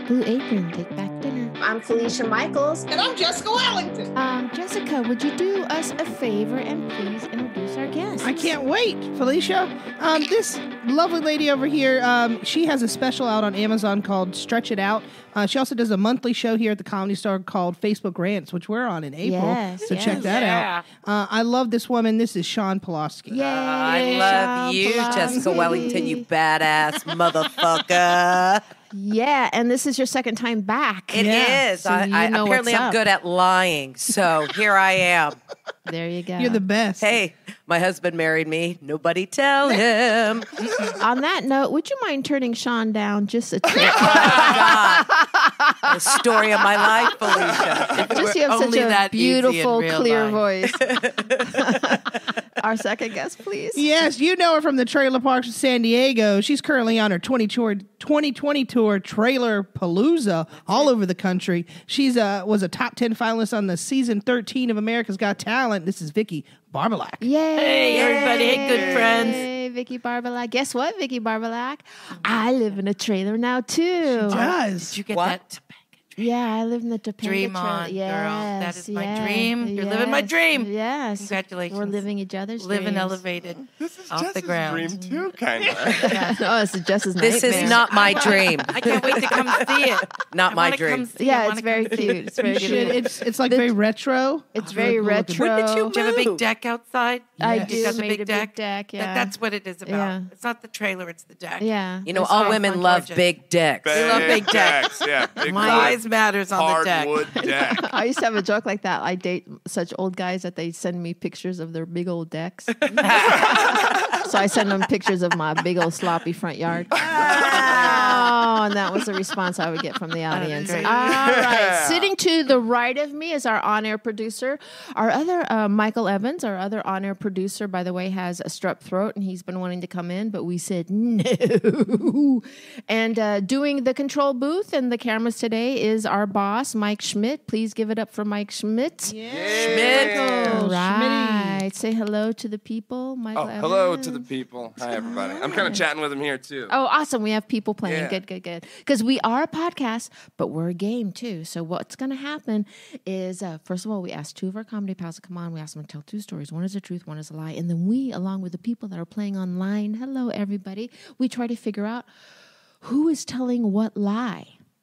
Blue Apron, Take Back Dinner. I'm Felicia Michaels. And I'm Jessica Wellington. Jessica, would you do us a favor and please introduce our guest? I can't wait, Felicia. This lovely lady over here, she has a special out on Amazon called Stretch It Out. She also does a monthly show here at the Comedy Store called Facebook Rants, which we're on in April. Yes, Check that out. I love this woman. This is Sean Pulaski. Yay, I love you, Pulaski. Jessica Wellington, you badass motherfucker. Yeah, and this is your second time back. It is. So you know apparently what's I'm up. good at lying, so here I am. There you go. You're the best. Hey, my husband married me. Nobody tell him. On that note, would you mind turning Sean down just a tick? God. The story of my life, Felicia. Just you have such only a that easy in beautiful, real clear life. voice. Our second guest, please. Yes, you know her from the trailer parks of San Diego. She's currently on her 2020 tour, Trailer Palooza, all over the country. She's was a top 10 finalist on the season 13 of America's Got Talent. This is Vicky Barbalak. Yay! Hey, everybody. Hey, good friends. Hey, Vicky Barbalak. Guess what, Vicky Barbalak? I live in a trailer now, too. Does. Did you get What? that? Yeah, I live in the Topanga Dream trailer. on, girl. That Yes, is my yes, dream. You're living my yes, dream. Yes. Congratulations. We're living each other's Living dreams. elevated This is off the Jess's ground. dream too, kind of. Oh, it's Jess's nightmare. This is not my dream. I can't wait to come see it. Not I my wanna dream. come see it. I Yeah, it's wanna very come see cute. it. It's very You should. cute. It's like very retro. It's very Really cool looking. retro. When did you Do you have a big move? deck outside? I Yes. do. It has a Made big a deck. big deck. Yeah. That's what it is about. Yeah. It's not the trailer, it's the deck. Yeah. You know, It's all all women fun, love gorgeous. big dicks. love big decks. Yeah, big Size matters on the deck. hardwood deck. I used to have a joke like that. I date such old guys that they send me pictures of their big old decks. So I send them pictures of my big old sloppy front yard. Oh, and that was the response I would get from the audience. All great. right. Sitting to the right of me is our on-air producer. Our other, Michael Evans, our other on-air producer, by the way, has a strep throat, and he's been wanting to come in, but we said no. And doing the control booth and the cameras today is our boss, Mike Schmidt. Please give it up for Mike Schmidt. Schmidt. All right. Say hello to the people, Michael Oh, Evans. hello to the people. Hi, everybody. I'm kind of chatting with them here, too. Oh, awesome. We have people playing. Yeah. Good. Because we are a podcast, but we're a game too. So what's going to happen is, first of all, we ask two of our comedy pals to come on. We ask them to tell two stories. One is the truth, one is a lie. And then we, along with the people that are playing online, hello, everybody, we try to figure out who is telling what lie.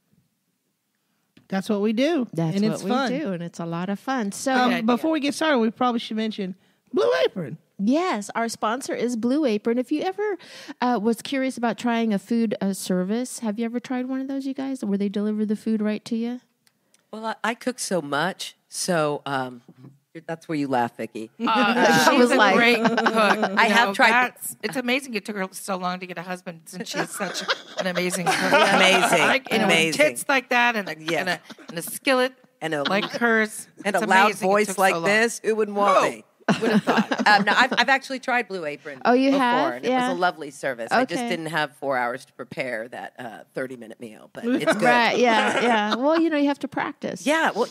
That's what we do. That's and what it's we fun. do, and it's a lot of fun. So, Before we get started, we probably should mention Blue Apron. yes, our sponsor is Blue Apron. If you ever was curious about trying a food service, have you ever tried one of those, you guys, where they deliver the food right to you? Well, I cook so much, so that's where you laugh, Vicky. She's was a like- great cook. I have tried- It's amazing it took her so long to get a husband since she is such an amazing cook. Amazing. Like, you know, Amazing. tits like that and Yes. a skillet And a, like hers. and It's a loud amazing it voice took like so long. this. Who wouldn't want Who me? would have thought? No, I've actually tried Blue Apron. Oh, you before, have? And Yeah. it was a lovely service. I just Okay. didn't have 4 hours to prepare that 30-minute meal, but it's good. Right, yeah. Well, you know, you have to practice. Yeah, well,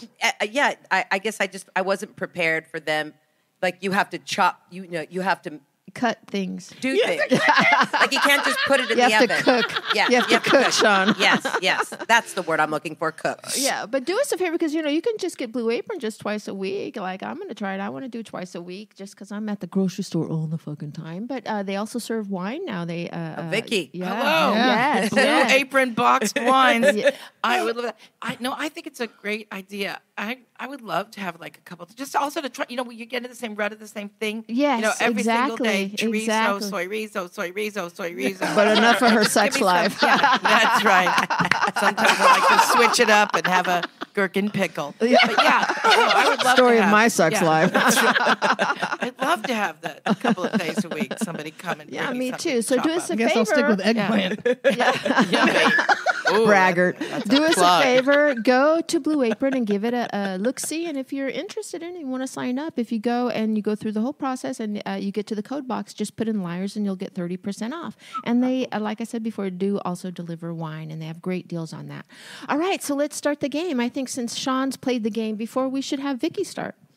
I guess I wasn't prepared for them. Like you have to chop. You have to Cut things. do things. Like you can't just put it in You the have oven. to cook. Yes, You have to cook, Sean. Yes, that's the word I'm looking for. Cook. Yeah, but do us a favor because, you know, you can just get Blue Apron just twice a week. Like, I'm going to try it. I want to do twice a week just because I'm at the grocery store all the fucking time. But they also serve wine now. They Vicky. Yeah. Hello. Yes. Blue yes. Apron boxed wines. Yeah. I would love that. I think it's a great idea. I would love to have like a couple, just also to try, you know, when you get into the same rut of the same thing. Yes, You know, every single day, exactly, chorizo, exactly. soy rizo. But enough for her sex Give me some- life. Yeah, that's right. Sometimes I like to switch it up and have a gherkin pickle. But yeah, I would love Story to of have, my sex yeah, life. that's right. I'd love to have that a couple of days a week. Somebody come and Yeah, bring me something too. to So chop do us up. a I guess I'll stick with favor. eggplant. Yummy. Ooh, Braggart. that's Do us a plug. favor. Go to Blue Apron and give it a look-see. And if you're interested in it, you want to sign up, if you go and you go through the whole process and you get to the code box, just put in Liars and you'll get 30% off. And they, like I said before, do also deliver wine, and they have great deals on that. All right, so let's start the game. I think since Sean's played the game before, we should have Vicky start.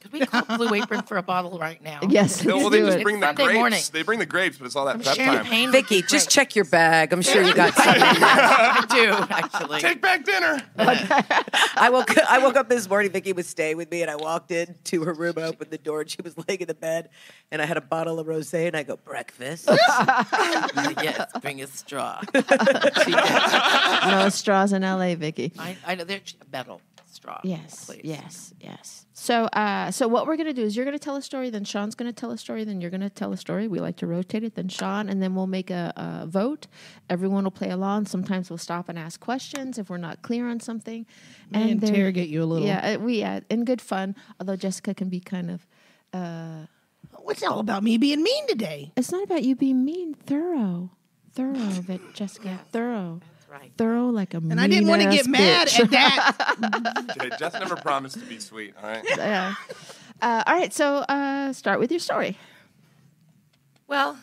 Could we call Blue Apron for a bottle right now? Yes. No, well, let's they do just it. bring the Sunday grapes. morning. They bring the grapes, but it's all that Some prep time. champagne. would be Vicky, just great. check your bag. I'm sure you got something. I do, actually. Take back dinner. I woke up this morning. Vicky was staying with me, and I walked into her room. I opened the door, and she was laying in the bed, and I had a bottle of rosé, and I go, breakfast. Yes, bring a straw. She did. No straws in L.A., Vicky. I know they're metal straw. Yes, please. yes. So what we're gonna do is you're gonna tell a story, then Sean's gonna tell a story, then you're gonna tell a story. We like to rotate it, then Sean, and then we'll make a vote. Everyone will play along. Sometimes we'll stop and ask questions if we're not clear on something, And there- interrogate you a little. Yeah, in good fun. Although Jessica can be kind of. What's all about me being mean today? It's not about you being mean. Thorough, Jessica. Thorough. That's right. Thorough like a. And I didn't want to get mad at that. Okay, Jess never promised to be sweet. All right. Yeah. All right. So start with your story. Well,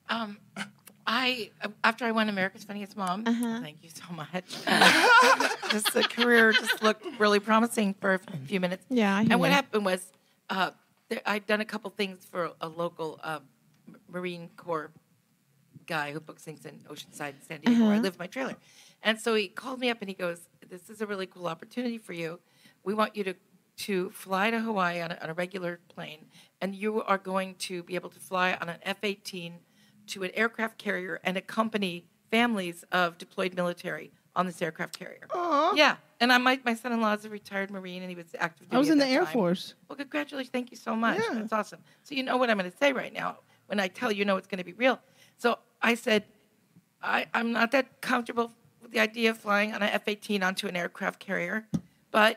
after I won America's Funniest Mom, thank you so much. Just the career just looked really promising for a few minutes. Yeah, I hear And what you. happened was, I'd done a couple things for a local Marine Corps guy who books things in Oceanside, San Diego, where I live in my trailer. And so he called me up and he goes, "This is a really cool opportunity for you. We want you to fly to Hawaii on a regular plane, and you are going to be able to fly on an F-18 to an aircraft carrier and accompany families of deployed military on this aircraft carrier." Aw. Yeah, and my son-in-law is a retired Marine, and he was active duty I was at in the that Air time. Force. Well, congratulations. Thank you so much. Yeah. That's awesome. So you know what I'm going to say right now. When I tell you, it's going to be real. So I said, I'm not that comfortable with the idea of flying on an F-18 onto an aircraft carrier. But,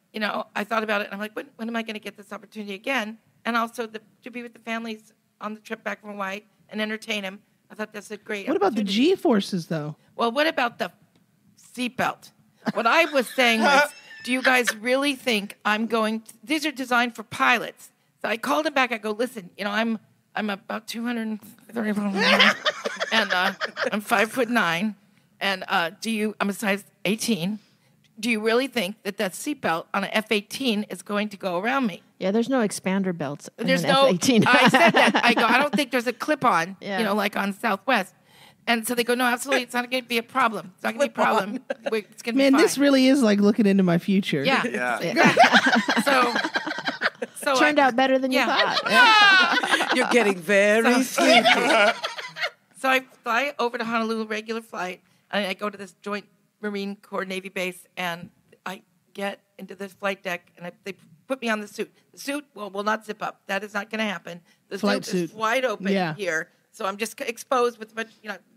I thought about it, and I'm like, when am I going to get this opportunity again? And also to be with the families on the trip back from Hawaii and entertain them. I thought that's a great What about the opportunity. G-forces, though? Well, what about the seatbelt? What I was saying was, do you guys really think I'm going to, these are designed for pilots. So I called him back. I go, listen, I'm about 230 pounds, and I'm 5'9", and I'm a size 18. Do you really think that seatbelt on an F-18 is going to go around me? Yeah, there's no expander belts. in There's an no. F-18. I said that. I go, I don't think there's a clip-on. Yeah. Like on Southwest. And so they go, no, absolutely, it's not going to be a problem. It's not going to be a problem. It's going to be Man, fine. this really is like looking into my future. Yeah. Yeah. So Turned out better than you Yeah. thought. You're getting very sleepy. So I fly over to Honolulu, regular flight, and I go to this joint Marine Corps Navy base, and I get into the flight deck, and they put me on the suit. The suit will not zip up. That is not going to happen. The Flight suit is suit. wide open Yeah. here, so I'm just exposed with a bunch,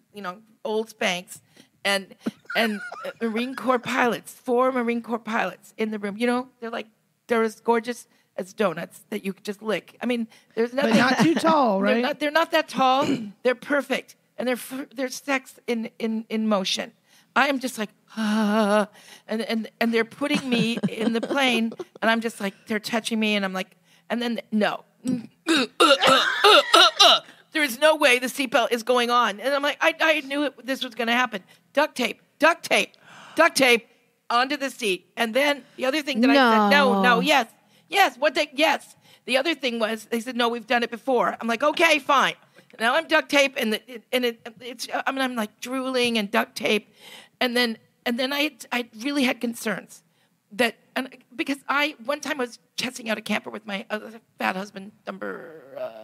old Spanx, and Marine Corps pilots, 4 Marine Corps pilots in the room. They're as gorgeous as donuts that you could just lick. I mean, there's nothing. But not too tall, right? They're not that tall. They're perfect, and they're sex in motion. I am just like, and they're putting me in the plane, and I'm just like, they're touching me, and I'm like, and then no, there is no way the seatbelt is going on, and I'm like, I knew this was going to happen. Duct tape onto the seat, and then the other thing that I said, no, yes. The other thing was they said, no, we've done it before. I'm like, okay, fine. Now I'm duct tape, I'm like drooling and duct tape, and then I really had concerns because one time I was testing out a camper with my fat husband number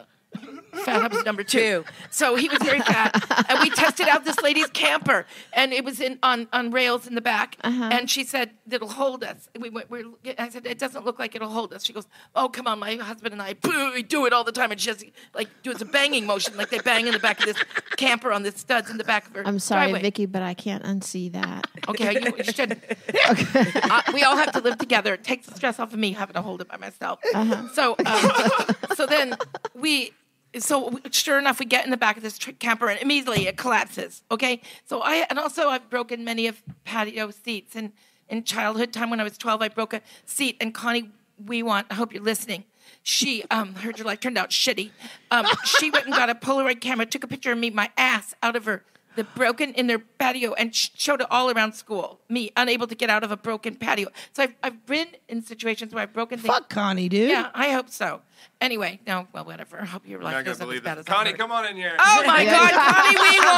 2. So he was very fat, and we tested out this lady's camper, and it was on rails in the back, and she said it'll hold us. I said it doesn't look like it'll hold us. She goes, oh come on, my husband and I we do it all the time, and she just does a banging motion like they bang in the back of this camper on the studs in the back of her. I'm sorry, driveway. Vicky, but I can't unsee that. Okay, you should. We all have to live together. It takes the stress off of me having to hold it by myself. So then So sure enough, we get in the back of this camper, and immediately it collapses. Okay, so I've broken many of patio seats, and in childhood time when I was 12, I broke a seat. And Connie Wiewant, I hope you're listening. She her life turned out shitty. She went and got a Polaroid camera, took a picture of me, my ass out of her the broken in their patio and showed it all around school. Me, unable to get out of a broken patio. So I've been in situations where I've broken things. Fuck Connie, dude. Yeah, I hope so. Anyway, no, well, whatever. I hope your You're not life gonna isn't as believe bad this. as Connie, I've come on in here. Oh my God, Connie,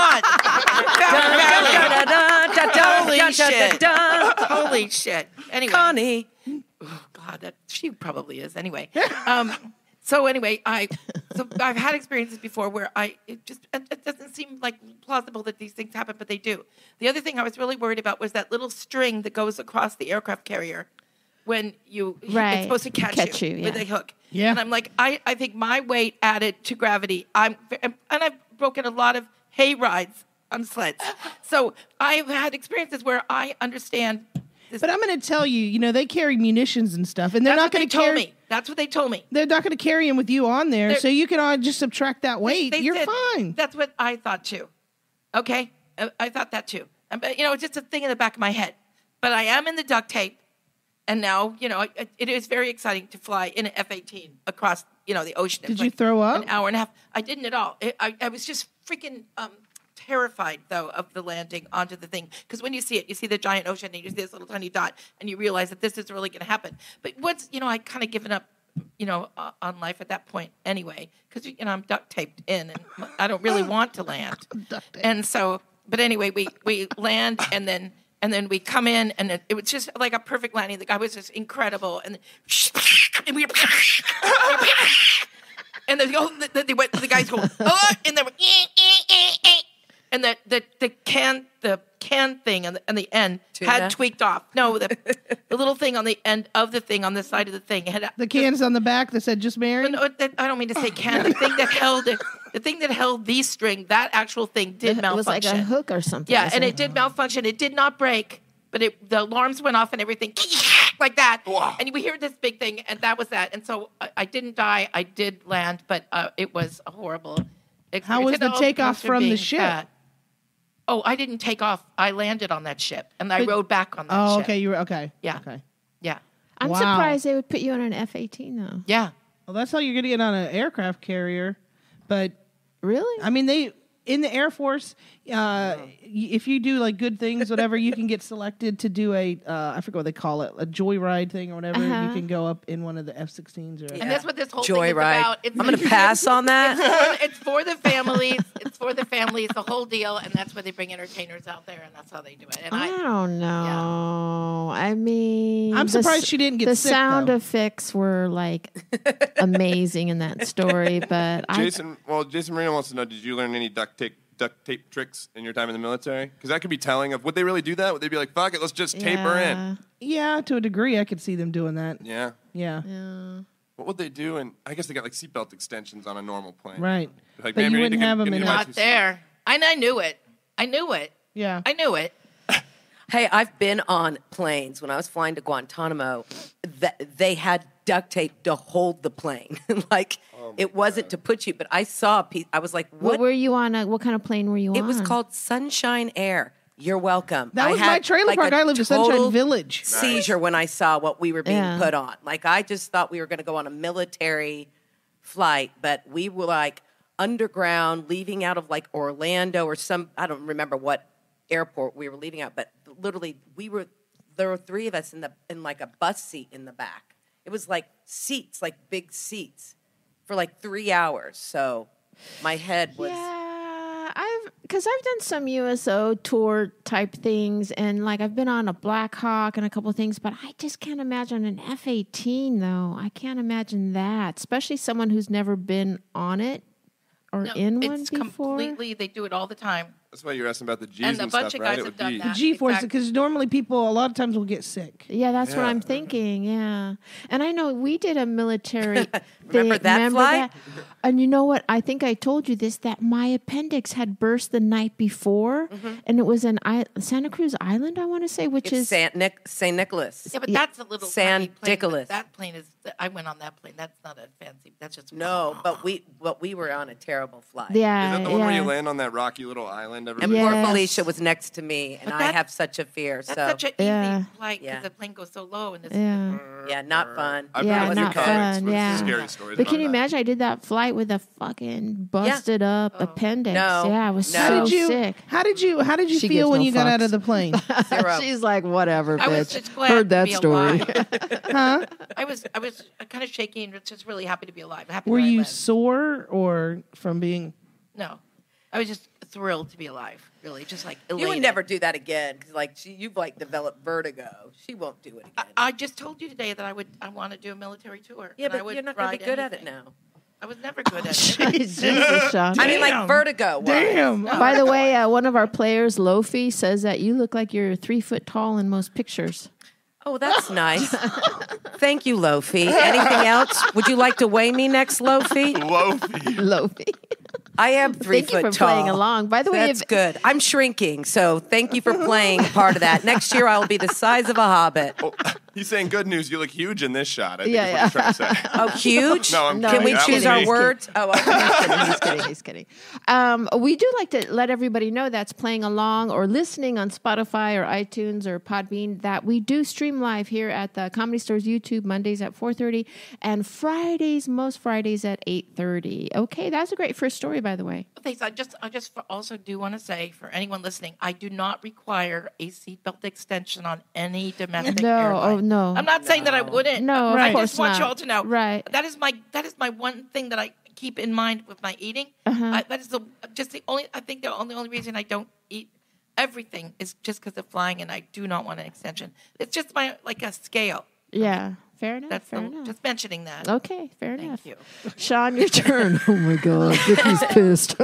we won. Holy shit. Holy shit. Anyway. Connie. Oh, God, she probably is. Anyway. So anyway, I've had experiences before where it doesn't seem like plausible that these things happen, but they do. The other thing I was really worried about was that little string that goes across the aircraft carrier when it's supposed to catch you with a hook. Yeah. And I'm like, I think my weight added to gravity. And I've broken a lot of hay rides on sleds. So I've had experiences where I understand. But I'm going to tell you, they carry munitions and stuff, and they're not going to carry. Me. That's what they told me. They're not going to carry them with you on there, so you can all just subtract that weight. They You're said, fine. That's what I thought too. Okay, I thought that too. But it's just a thing in the back of my head. But I am in the duct tape, and now it is very exciting to fly in an F-18 across the ocean. Did you throw up? An hour and a half. I didn't at all. I was just freaking. Terrified though of the landing onto the thing, because when you see it, you see the giant ocean and you see this little tiny dot, and you realize that this is really going to happen. But once I kind of given up, on life at that point anyway, because I'm duct taped in and I don't really want to land. And so, but anyway, we land and then we come in and it was just like a perfect landing. The guy was just incredible, and we. And the guys go, oh, and then and the can thing on the end had tweaked off. No, the little thing on the end of the thing on the side of the thing had the cans on the back that said "just married." No, I don't mean to say can. The thing that held the string, that actual thing did malfunction. It was like a hook or something. Yeah, and it did malfunction. It did not break, but the alarms went off and everything like that. Wow. And we hear this big thing, and that was that. And so I didn't die. I did land, but it was a horrible experience. How was the takeoff from the ship? Fat. Oh, I didn't take off. I landed on that ship, and I rode back on that ship. Oh, okay. You were okay. Yeah. Okay. Yeah. I'm Wow. surprised they would put you on an F-18 though. Yeah. Well, that's how you're going to get on an aircraft carrier. But Really? I mean, in the Air Force, if you do like good things, whatever, you can get selected to do I forget what they call it, a joyride thing or whatever. Uh-huh. You can go up in one of the F-16s or. And that's what this whole thing is Joyride. about. I'm going to pass on that. It's for the families. It's for the families, the whole deal, and that's why they bring entertainers out there, and that's how they do it. And I don't know. I mean, I'm surprised she didn't get the sick, sound though. effects were like amazing in that story, but Jason Marino wants to know: did you learn any duct tape tricks in your time in the military? Because that could be telling of would they really do that? Would they be like, fuck it, let's just tape her in? Yeah, to a degree, I could see them doing that. Yeah. Yeah. What would they do? And I guess they got like seatbelt extensions on a normal plane. Right. Like, But ma'am, you need to wouldn't have them get in into my not two-seat. there. And I knew it. I knew it. Yeah. I knew it. Hey, I've been on planes when I was flying to Guantanamo. They had duct tape to hold the plane. Like, it wasn't to put you, but I saw a piece. I was like, what what? were you on? What kind of plane were you on? It was called Sunshine Air. You're welcome. That I was had, my trailer like, park. a I lived in Sunshine total Village. Seizure when I saw what we were being Yeah. put on. Like, I just thought we were going to go on a military flight, but we were like underground, leaving out of like Orlando or I don't remember what airport we were leaving out, but literally there were three of us in like a bus seat in the back. It was like seats, like big seats for like 3 hours. So my head was. Yeah, because I've done some USO tour type things, and like I've been on a Black Hawk and a couple of things, but I just can't imagine an F-18 though. I can't imagine that, especially someone who's never been on it or in one it's before. completely, they do it all the time. That's why you're asking about the G's And a bunch stuff, of right? guys It have would done be- that. G-force, Exactly. because normally people a lot of times will get sick. Yeah, that's what Yeah. I'm thinking. Yeah, and I know we did a military. Remember thing. that flight? And you know what? I think I told you this, that my appendix had burst the night before, and it was in Santa Cruz Island, I want to say, which It's is St. Nicholas. Yeah, but that's a little San tiny plane. Nicolas. That plane is I went on that plane. That's not a fancy. That's just No, but we were on a terrible flight. Yeah. Is that the one where you yeah. land on that rocky little island? And Everybody poor Yes. Felicia was next to me, and But I that- have such a fear. That's So such an Yeah. easy flight because Yeah. the plane goes so low. And this Yeah. yeah, not fun. I've Yeah, heard a few not comics fun, with yeah. scary stories. But about can you that. imagine? I did that flight with a fucking busted up appendix. No. Yeah, I was No. How so did you? sick. How did you? How did you She feel gives when no you got out fucks. of the plane? Zero. She's like, whatever, I was bitch. just glad Heard to that be story. alive. I was kind of shaking, but just really happy to be alive. Happy Were that I you lived. sore or from being? No, I was just thrilled to be alive. Really, just like elated. You would never do that again because, like, you've like developed vertigo. She won't do it again. I just told you today that I want to do a military tour. yeah, and I but would you're not going to ride be good at it anything. now. I was never good at it. Jesus, Sean. I mean, like Damn. vertigo. Was. Damn. By the way, one of our players, Lofi, says that you look like you're 3 foot tall in most pictures. Oh, that's nice. Thank you, Lofi. Anything else? Would you like to weigh me next, Lofi? Lofi. Lofi. I am 3 Thank you foot for tall. playing along. By the way, That's if, good. I'm shrinking, so thank you for playing part of that. Next year, I'll be the size of a hobbit. Oh, he's saying good news. You look huge in this shot. I think Yeah, is what he's trying to say. Oh, huge? No, I'm No, Can we kidding. That choose was our me. words? Oh, okay. He's kidding. He's kidding. We do like to let everybody know that's playing along or listening on Spotify or iTunes or Podbean that we do stream live here at the Comedy Store's YouTube Mondays at 4:30 and most Fridays at 8:30. Okay, that's a great first story, by the way. Thanks. I just also do want to say for anyone listening, I do not require a seatbelt extension on any domestic No, airline. oh, no. I'm not saying that I wouldn't. No, of I course just want not. you all to know. Right. That is my one thing that I keep in mind with my eating. That is the only. I think the only reason I don't eat everything is just because of flying, and I do not want an extension. It's just like a scale. Yeah, fair enough. That's fair enough. just mentioning that. Okay, fair Thank enough. you. Sean, your turn. Oh my God, Vicky's pissed.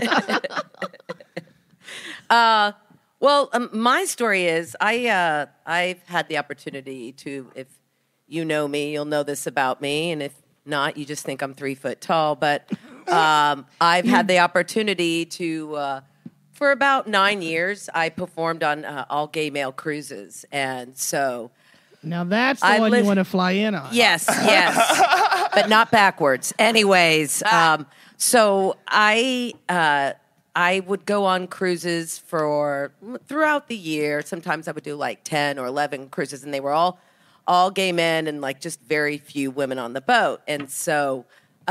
Well, my story is I've had the opportunity to, if you know me, you'll know this about me, and if not, you just think I'm 3 foot tall. But I've had the opportunity to, for about 9 years, I performed on all gay male cruises, and so Now that's the I one live- you want to fly in on. yes, but not backwards. Anyways, so I would go on cruises throughout the year. Sometimes I would do like 10 or 11 cruises, and they were all gay men and like just very few women on the boat. And so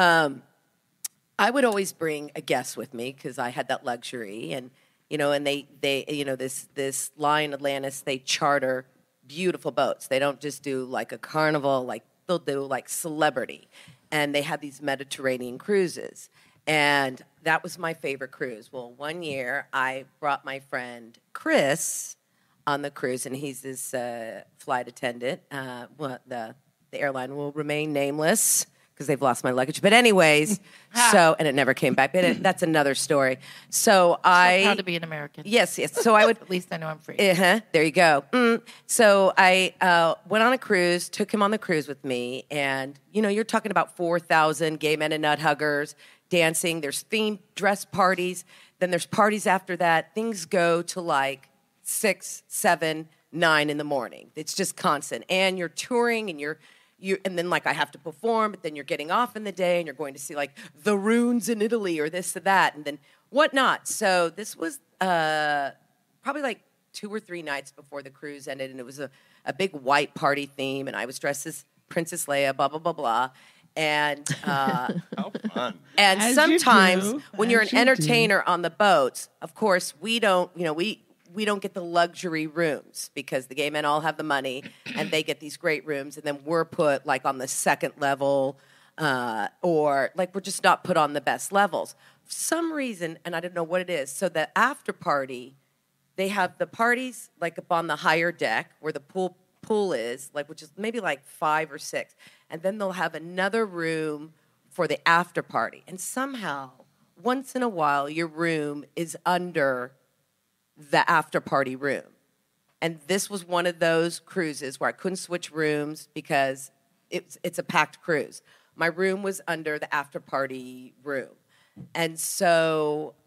I would always bring a guest with me because I had that luxury. And and they this line Atlantis, they charter beautiful boats. They don't just do like a carnival, like they'll do like Celebrity, and they have these Mediterranean cruises. And that was my favorite cruise. Well, one year I brought my friend Chris on the cruise, and he's this flight attendant. The airline will remain nameless because they've lost my luggage. But anyways, and it never came back. But that's another story. So I'm proud to be an American. Yes. So I would At least I know I'm free. there you go. So I went on a cruise, took him on the cruise with me, and you're talking about 4,000 gay men and nut huggers dancing. There's themed dress parties. Then there's parties after that. Things go to like 6, 7, 9 in the morning. It's just constant, and you're touring, and and then like I have to perform, but then you're getting off in the day, and you're going to see like the ruins in Italy or this or that, and then whatnot. So this was probably like 2 or 3 nights before the cruise ended, and it was a big white party theme, and I was dressed as Princess Leia, blah, blah, blah, blah. And How fun. and As you sometimes do, when you're as an you do. entertainer on the boats, of course, we don't, we don't get the luxury rooms because the gay men all have the money and they get these great rooms, and then we're put like on the second level, or like we're just not put on the best levels. For some reason, and I don't know what it is, so the after party, they have the parties like up on the higher deck where the pool is, like which is maybe like 5 or 6, and then they'll have another room for the after party. And somehow, once in a while, your room is under the after party room. And this was one of those cruises where I couldn't switch rooms because it's a packed cruise. My room was under the after party room. And so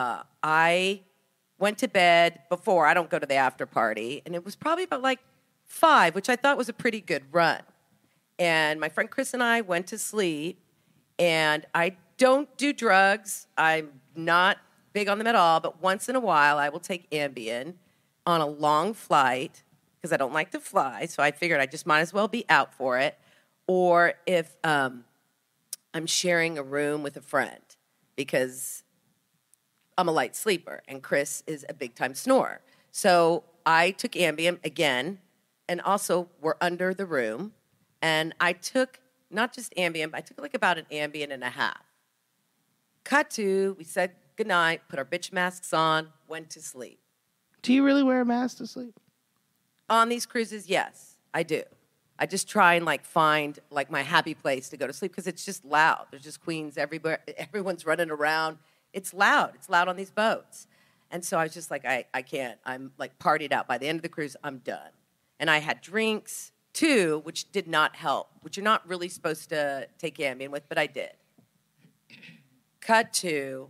I went to bed before. I don't go to the after party. And it was probably about like 5, which I thought was a pretty good run. And my friend Chris and I went to sleep. And I don't do drugs. I'm not big on them at all. But once in a while, I will take Ambien on a long flight because I don't like to fly. So I figured I just might as well be out for it. Or if I'm sharing a room with a friend because I'm a light sleeper and Chris is a big time snorer. So I took Ambien again, and also we're under the room. And I took not just Ambien, but I took like about an Ambien and a half. Cut to, we said goodnight, put our bitch masks on, went to sleep. Do you really wear a mask to sleep? On these cruises, yes, I do. I just try and like find like my happy place to go to sleep because it's just loud. There's just queens everywhere. Everyone's running around. It's loud. It's loud on these boats. And so I was just like, I can't. I'm like partied out. By the end of the cruise, I'm done. And I had drinks too, which did not help, which you're not really supposed to take Ambien with, but I did. Cut to,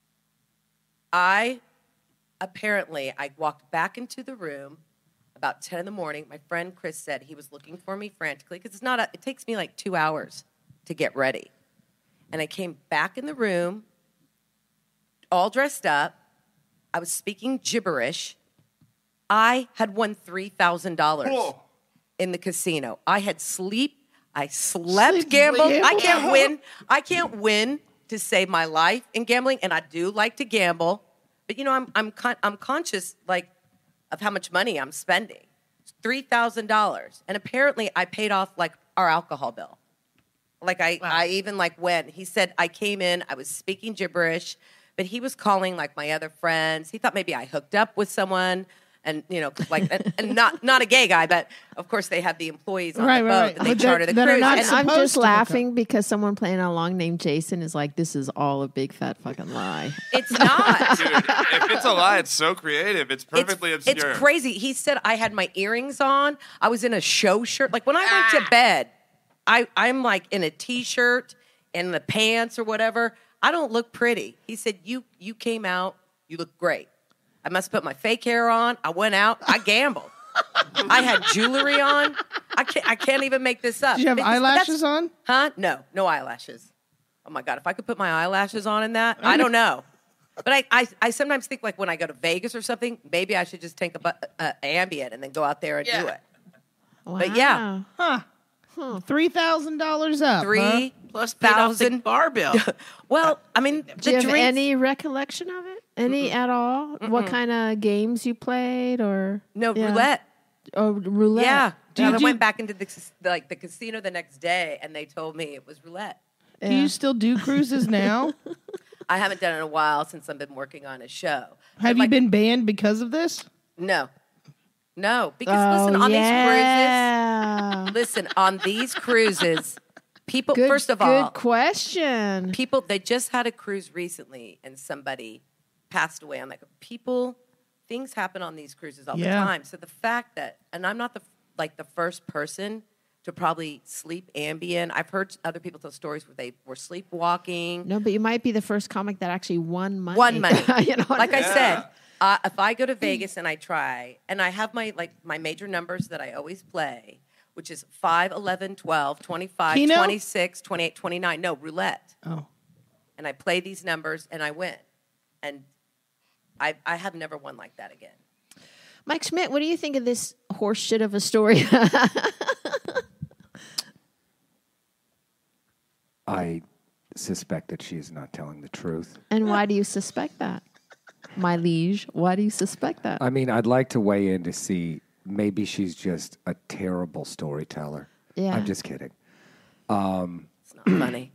I walked back into the room about 10 in the morning. My friend Chris said he was looking for me frantically because it takes me like 2 hours to get ready. And I came back in the room, all dressed up. I was speaking gibberish. I had won $3,000 in the casino. I had I slept gambled. I can't win to save my life in gambling, and I do like to gamble. But I'm conscious like of how much money I'm spending. It's $3,000, and apparently I paid off like our alcohol bill. Like I even like went. He said I came in. I was speaking gibberish, but he was calling like my other friends. He thought maybe I hooked up with someone. And like, and not a gay guy, but of course they have the employees on the boat that they charter the cruise. And I'm just laughing because someone playing along named Jason is like, this is all a big fat fucking lie. It's not. Dude, if it's a lie, it's so creative. It's perfectly obscure. It's crazy. He said I had my earrings on. I was in a show shirt. Like when I went to bed, I'm like in a t-shirt and the pants or whatever. I don't look pretty. He said you came out. You look great. I must put my fake hair on. I went out. I gambled. I had jewelry on. I can't even make this up. Did you have eyelashes on? Huh? No eyelashes. Oh my God! If I could put my eyelashes on in that, I don't know. But I sometimes think like when I go to Vegas or something, maybe I should just take a Ambien and then go out there and do it. Wow. But yeah, $3,000 up. $3,000 Plus paid off the bar bill. Well, I mean, Do you have any recollection of it? Any at all? What kind of games you played or? No, roulette. Oh, roulette. Yeah. I went back into the casino the next day, and they told me it was roulette. Do you still do cruises now? I haven't done it in a while since I've been working on a show. Have you been banned because of this? No, because listen, on these cruises, people. First of all, good question. People, they just had a cruise recently, and somebody passed away. I'm like, things happen on these cruises all the time. So the fact that, and I'm not the first person to probably sleep Ambien. I've heard other people tell stories where they were sleepwalking. No, but you might be the first comic that actually won money. I said, if I go to Vegas and I try, and I have my major numbers that I always play, which is 5, 11, 12, 25, Keno? 26, 28, 29. No, roulette. Oh. And I play these numbers and I win. And I have never won like that again. Mike Schmidt, what do you think of this horse shit of a story? I suspect that she is not telling the truth. And why do you suspect that? My liege, why do you suspect that? I mean, I'd like to weigh in to see maybe she's just a terrible storyteller. Yeah. I'm just kidding. It's not funny.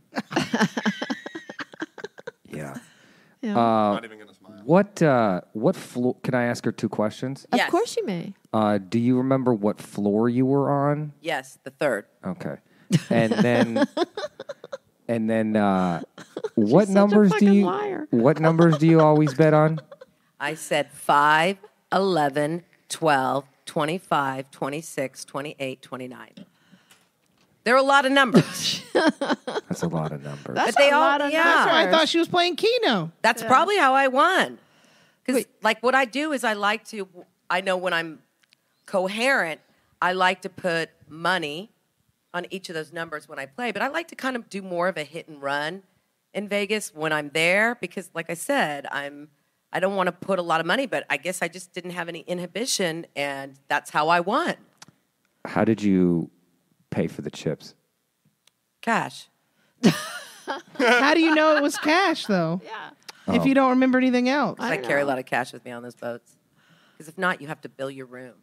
Yeah. Not even gonna smile. What floor? Can I ask her 2 questions? Yes. Of course you may. Do you remember what floor you were on? Yes, the third. Okay. And then what such a numbers do fucking you liar. what numbers do you always bet on? I said 5, 11, 12, 25, 26, 28, 29. There are a lot of numbers. That's a lot of numbers. That's they a all- lot of yeah. That's why I numbers. thought she was playing Keno. That's probably how I won. Because, what I do is I know when I'm coherent, I like to put money on each of those numbers when I play, but I like to kind of do more of a hit and run in Vegas when I'm there because, like I said, I don't want to put a lot of money, but I guess I just didn't have any inhibition, and that's how I won. How did you pay for the chips? Cash. How do you know it was cash, though? Yeah. If you don't remember anything else. I carry a lot of cash with me on those boats. Because if not, you have to bill your room.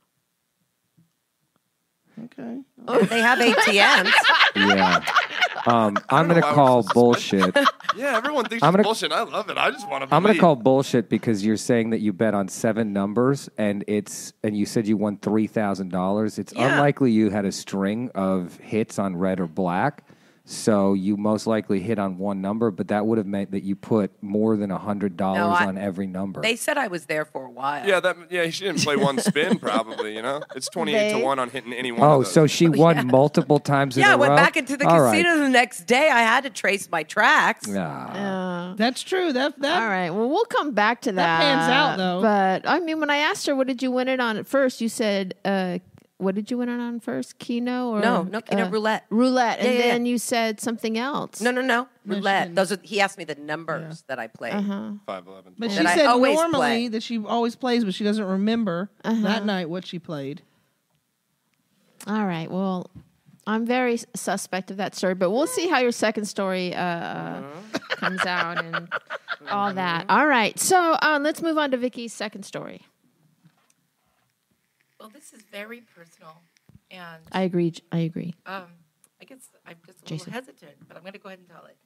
Okay. They have ATMs. Yeah. I'm going to know why call we're so bullshit. Yeah, everyone thinks I'm it's gonna- bullshit. I love it. I just want to. I'm going to call bullshit because you're saying that you bet on 7 numbers and you said you won $3,000. It's Yeah. unlikely you had a string of hits on red or black. So you most likely hit on one number, but that would have meant that you put more than $100 on every number. They said I was there for a while. Yeah, she didn't play one spin probably. It's 28-1 on hitting any one. Oh, of those. so she won multiple times in Yeah, a I row? went back into the All right. casino the next day. I had to trace my tracks. Ah. That's true. That All right. Well, we'll come back to that. That pans out, though. But I mean, when I asked her, what did you win it on at first? You said, what did you win it on first? Keno or No, Keno roulette. Roulette, and Yeah, yeah, then you said something else. No. Roulette. didn't. He asked me the numbers that I played. 5-11. But she That I said always normally play. that she always plays, but she doesn't remember that night what she played. All right. Well, I'm very suspect of that story, but we'll see how your second story comes out and all that. All right. So let's move on to Vicky's second story. Well, this is very personal, and I agree. I guess I'm just a Jason. little hesitant, but I'm going to go ahead and tell it.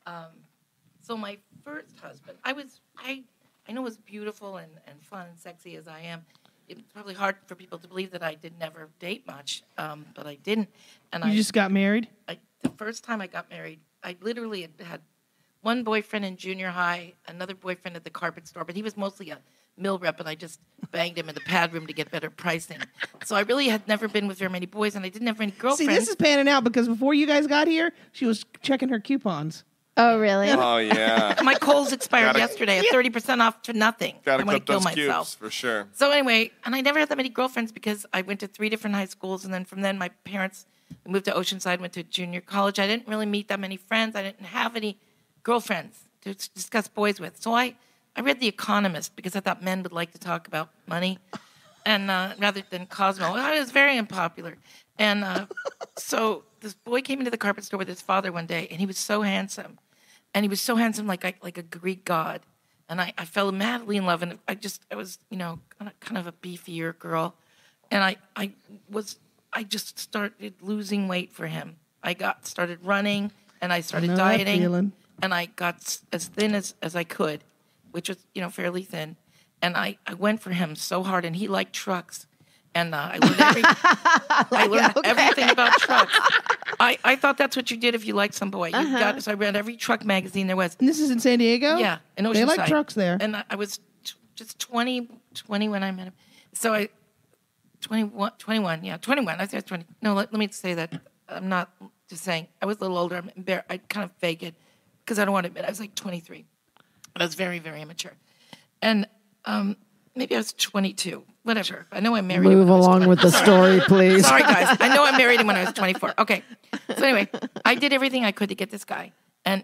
So my first husband, I know as beautiful and fun and sexy as I am, it's probably hard for people to believe that I did never date much, but I didn't. And You just got married? the first time I got married, I literally had one boyfriend in junior high, another boyfriend at the carpet store, but he was mostly a mill rep, and I just banged him in the pad room to get better pricing. So I really had never been with very many boys, and I didn't have any See, girlfriends. this is panning out because before you guys got here, she was checking her coupons. Oh, really? Oh yeah. My Kohl's expired Gotta- yesterday at 30% off to nothing. Gotta I want clip to kill those myself. cubes for sure. So anyway, and I never had that many girlfriends because I went to 3 different high schools, and then from then my parents moved to Oceanside, went to junior college. I didn't really meet that many friends. I didn't have any girlfriends to discuss boys with. So I read The Economist because I thought men would like to talk about money, and rather than Cosmo. I was very unpopular, and so this boy came into the carpet store with his father one day, and he was so handsome, like a Greek god. And I fell madly in love, and I was, kind of a beefier girl, and I just started losing weight for him. I started running, and I started know that dieting, feeling. and I got as thin as I could, which was, fairly thin. And I went for him so hard, and he liked trucks. And I learned, everything about trucks. I thought that's what you did if you liked some boy. So I read every truck magazine there was. And this is in San Diego? Yeah, in Oceanside. They like trucks there. And I was just 20 when I met him. So 21. I think I was 20. No, let me say that. I'm not just saying. I was a little older. I'm embarrassed. I kind of fake it because I don't want to admit I was like 23. But I was very, very immature. And maybe I was 22. Whatever. I know I married him. Move when I was along 20. with the story, please. Sorry, guys. I know I married him when I was 24. Okay. So anyway, I did everything I could to get this guy, and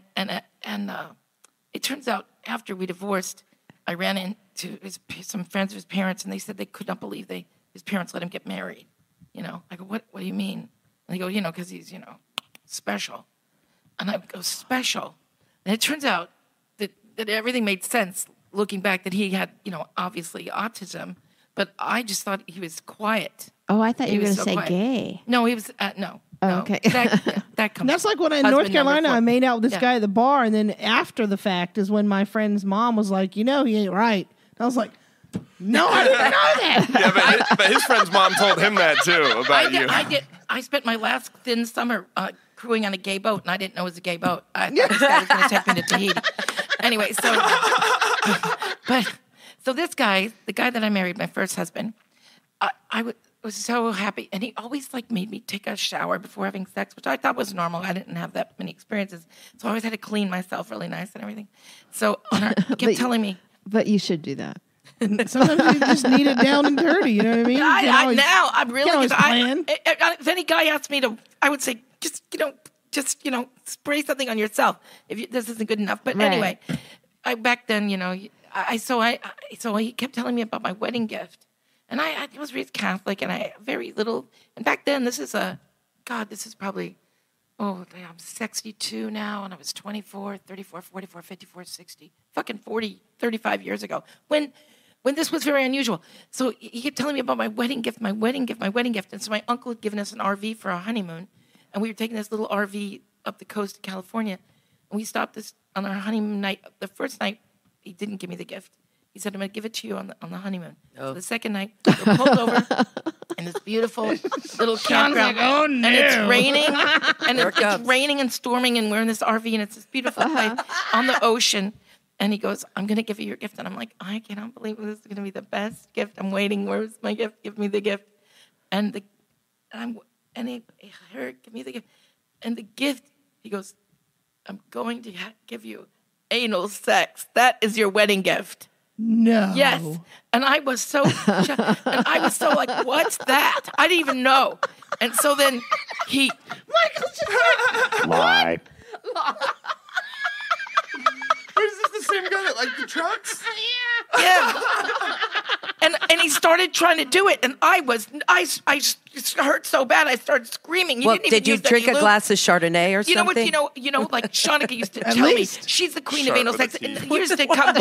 it turns out after we divorced, I ran into some friends of his parents, and they said they could not believe his parents let him get married. I go, what do you mean? And they go, because he's special, and I go, special, and it turns out that everything made sense looking back. That he had obviously autism. But I just thought he was quiet. Oh, I thought you were going to so say quiet. gay. No, he was no. Oh, no. okay. That comes. That's like when in husband North number Carolina, 4. I made out with this Yeah. guy at the bar, and then after the fact is when my friend's mom was like, he ain't right. And I was like, no, I didn't know that. Yeah, but his friend's mom told him that too about you. I spent my last thin summer crewing on a gay boat, and I didn't know it was a gay boat. I thought this guy was going to take me to Tahiti. Anyway, so this guy, the guy that I married, my first husband, I was so happy, and he always made me take a shower before having sex, which I thought was normal. I didn't have that many experiences, so I always had to clean myself really nice and everything. So he kept telling me, But you should do that. Sometimes you just need it down and dirty. You know what I mean? Now I'm really. always plan. If any guy asked me to, I would say just spray something on yourself if this isn't good enough. But Right. anyway, back then, so he kept telling me about my wedding gift, and I was raised Catholic, and I very little. And back then, this is probably. Oh, I'm 62 now, and I was 24, 34, 44, 54, 60, fucking 40, 35 years ago, when this was very unusual. So he kept telling me about my wedding gift. And so my uncle had given us an RV for our honeymoon, and we were taking this little RV up the coast of California, and we stopped this on our honeymoon night. The first night, he didn't give me the gift. He said, I'm going to give it to you on the honeymoon. Oh. So the second night, we were pulled over in this beautiful little campground. like, oh, no. And it's raining. And Here it it's comes. raining and storming, and we're in this RV, and it's this beautiful place on the ocean. And he goes, I'm going to give you your gift. And I'm like, I cannot believe this is going to be the best gift. I'm waiting. Where's my gift? Give me the gift. And he heard, give me the gift. And the gift, he goes, I'm going to give you anal sex. That is your wedding gift. No. Yes. And I was so like, what's that? I didn't even know. And so then he Lie. Wait, is this the same guy that liked the trucks? yeah. And he started trying to do it, and I hurt so bad I started screaming. He Well, didn't even did you use any drink a lube. glass of Chardonnay or You know what? something? Like Shanika used to At tell least. me, she's the queen Sharp of anal with a sex. In T. the years to come,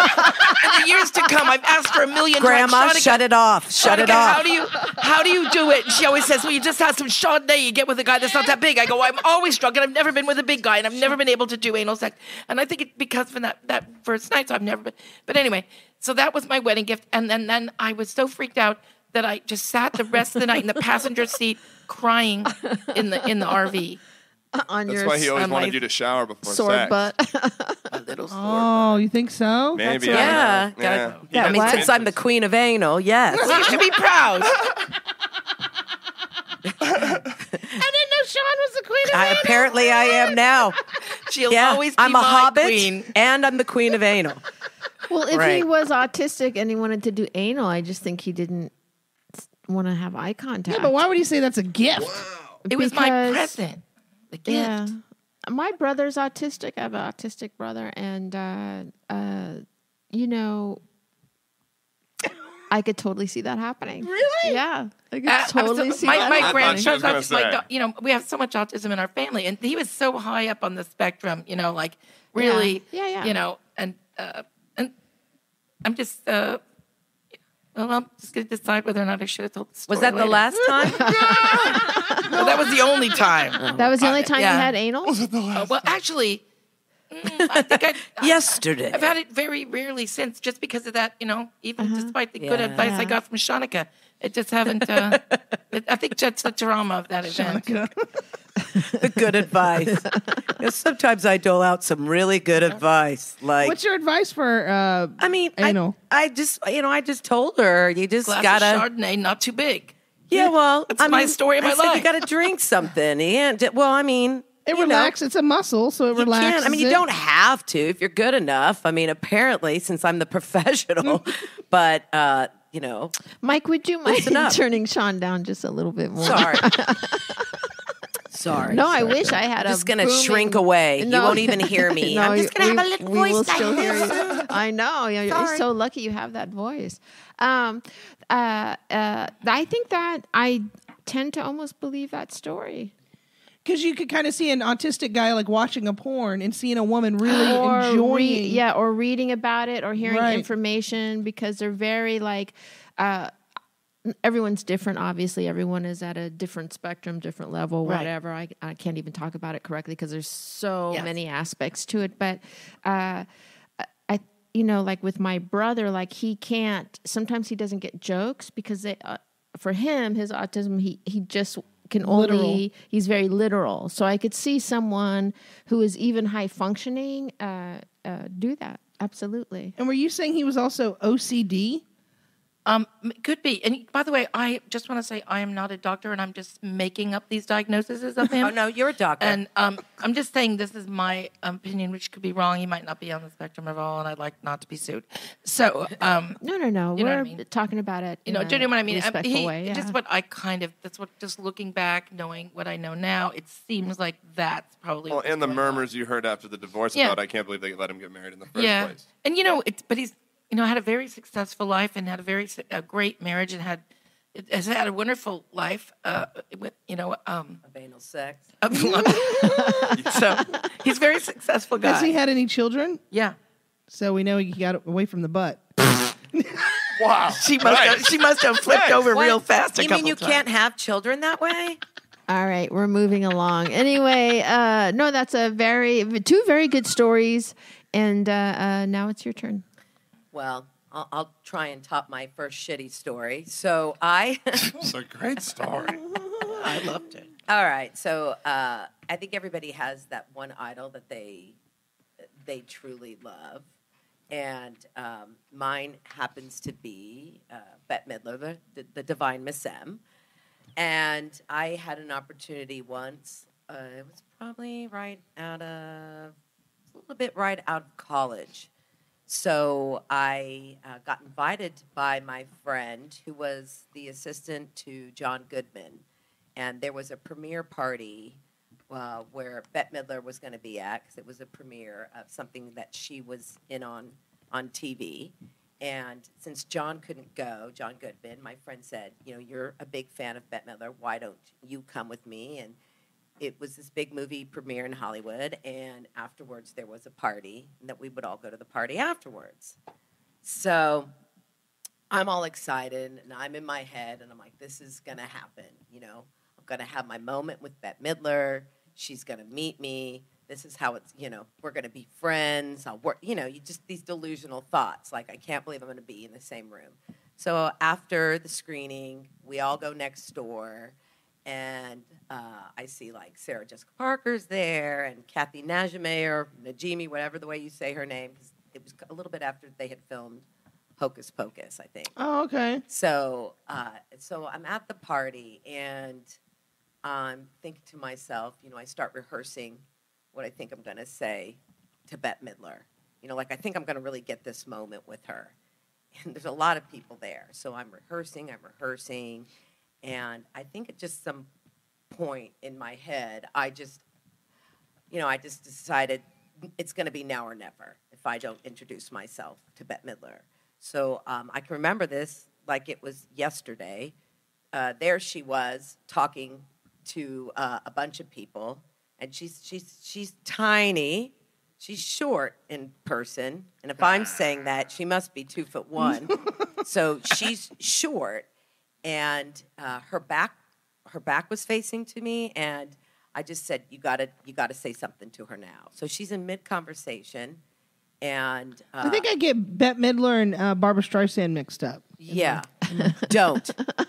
I've asked her a million Grandma, times. Shanika, shut it off. Shut it Shanika, off. How do you do it? And she always says, well, you just have some Chardonnay. You get with a guy that's not that big. I go, I'm always drunk, and I've never been with a big guy, and I've never been able to do anal sex. And I think it's because of that first night, so I've never been. But anyway, so that was my wedding gift. And then I was so freaked out that I just sat the rest of the night in the passenger seat crying in the RV. On That's your why he always on my wanted you to shower before sword sex. butt. A little sore. Oh, you think so? Maybe. That's Yeah. I don't know. Yeah. Gotta- He I had mean, what? since I'm the queen of anal, yes. Well, you should be proud. I didn't know Sean was the queen of anal. Apparently I am now. She'll Yeah, always be I'm a my hobbit queen. and I'm the queen of anal. Well, if he Right. was autistic and he wanted to do anal, I just think he didn't want to have eye contact. Yeah, but why would he say that's a gift? It was my Because- present. The gift. Yeah. My brother's autistic. I have an autistic brother, and I could totally see that happening. Really? Yeah, I could totally see my that my happening. grandson. I was gonna say. We have so much autism in our family, and he was so high up on the spectrum. Like really. Yeah. And I'm just. Well, I'm just going to decide whether or not I should have told the story. Was that the later. last time? Well, that was the only time. That was the only time yeah. you had anal. Well, actually, I think Yesterday. I've had it very rarely since, just because of that. Even despite the good Yeah. advice I got from Shanika, it just haven't. I think that's the trauma of that event. The good advice. Sometimes I dole out some really good advice. Like, What's your advice for I mean, anal? I just told her you just Glass gotta. of Chardonnay, not too big. Yeah, well, That's my story of my I said life. you got to drink something. It relaxes. It's a muscle, so it You relaxes. can. I mean, you it. don't have to if you're good enough. I mean, apparently, since I'm the professional, but Mike, would you mind Listen up. turning Sean down just a little bit more? sorry. Sorry. No, I wish I had I'm a just gonna booming- shrink away. No. You won't even hear me. I'm just gonna have a little we voice will like still hear this. you. I know. You're Sorry. so lucky you have that voice. I think that I tend to almost believe that story. Because you could kind of see an autistic guy like watching a porn and seeing a woman really Or enjoying. or reading about it or hearing Right. information, because they're very like everyone's different. Obviously, everyone is at a different spectrum, different level, Right. whatever. I can't even talk about it correctly because there's so Yes. many aspects to it. But like with my brother, like he can't. Sometimes he doesn't get jokes because for him, his autism, he just can only. Literal. He's very literal. So I could see someone who is even high functioning do that. Absolutely. And were you saying he was also OCD? Could be. And by the way, I just want to say I am not a doctor, and I'm just making up these diagnoses of him. Oh, no, you're a doctor. And I'm just saying this is my opinion, which could be wrong. He might not be on the spectrum at all, and I'd like not to be sued. So, No. You know We're what I mean? talking about it. do you know what I mean? Respectful way. Yeah. Just what I just looking back, knowing what I know now, it seems like that's probably Well, what's and the going on. murmurs you heard after the divorce Yeah. about, I can't believe they let him get married in the first Yeah. place. And but he's had a very successful life and had a great marriage and has had a wonderful life with Of anal sex. so he's a very successful guy. Has he had any children? Yeah. So we know he got away from the butt. Wow. She must have flipped over real What? fast. You mean you can't have children that way? All right, we're moving along. Anyway, no, that's two very good stories, and now it's your turn. Well, I'll try and top my first shitty story. So I. It's a great story. I loved it. All right. So I think everybody has that one idol that they truly love. And mine happens to be Bette Midler, the Divine Miss M. And I had an opportunity once. It was probably a little bit right out of college. So I got invited by my friend who was the assistant to John Goodman. And there was a premiere party where Bette Midler was going to be at, because it was a premiere of something that she was in on TV. And since John couldn't go, John Goodman, my friend said, you're a big fan of Bette Midler. Why don't you come with me? And it was this big movie premiere in Hollywood. And afterwards, there was a party, and that we would all go to the party afterwards. So I'm all excited, and I'm in my head, and I'm like, this is going to happen. I'm going to have my moment with Bette Midler. She's going to meet me. This is how it's, we're going to be friends. I'll work, you just these delusional thoughts. Like, I can't believe I'm going to be in the same room. So after the screening, we all go next door, and I see, like, Sarah Jessica Parker's there, and Kathy Najimy, or Najimy, whatever the way you say her name, 'cause it was a little bit after they had filmed Hocus Pocus, I think. Oh, okay. So I'm at the party, and I'm thinking to myself, I start rehearsing what I think I'm going to say to Bette Midler. I think I'm going to really get this moment with her. And there's a lot of people there. So I'm rehearsing, and I think at just some point in my head, I just decided it's going to be now or never if I don't introduce myself to Bette Midler. So I can remember this like it was yesterday. There she was talking to a bunch of people, and she's tiny. She's short in person, and if I'm saying that, she must be 2'1". So she's short, and her back was facing to me, and I just said, you gotta say something to her now. So she's in mid conversation. And I think I get Bette Midler and Barbara Streisand mixed up. Yeah, don't.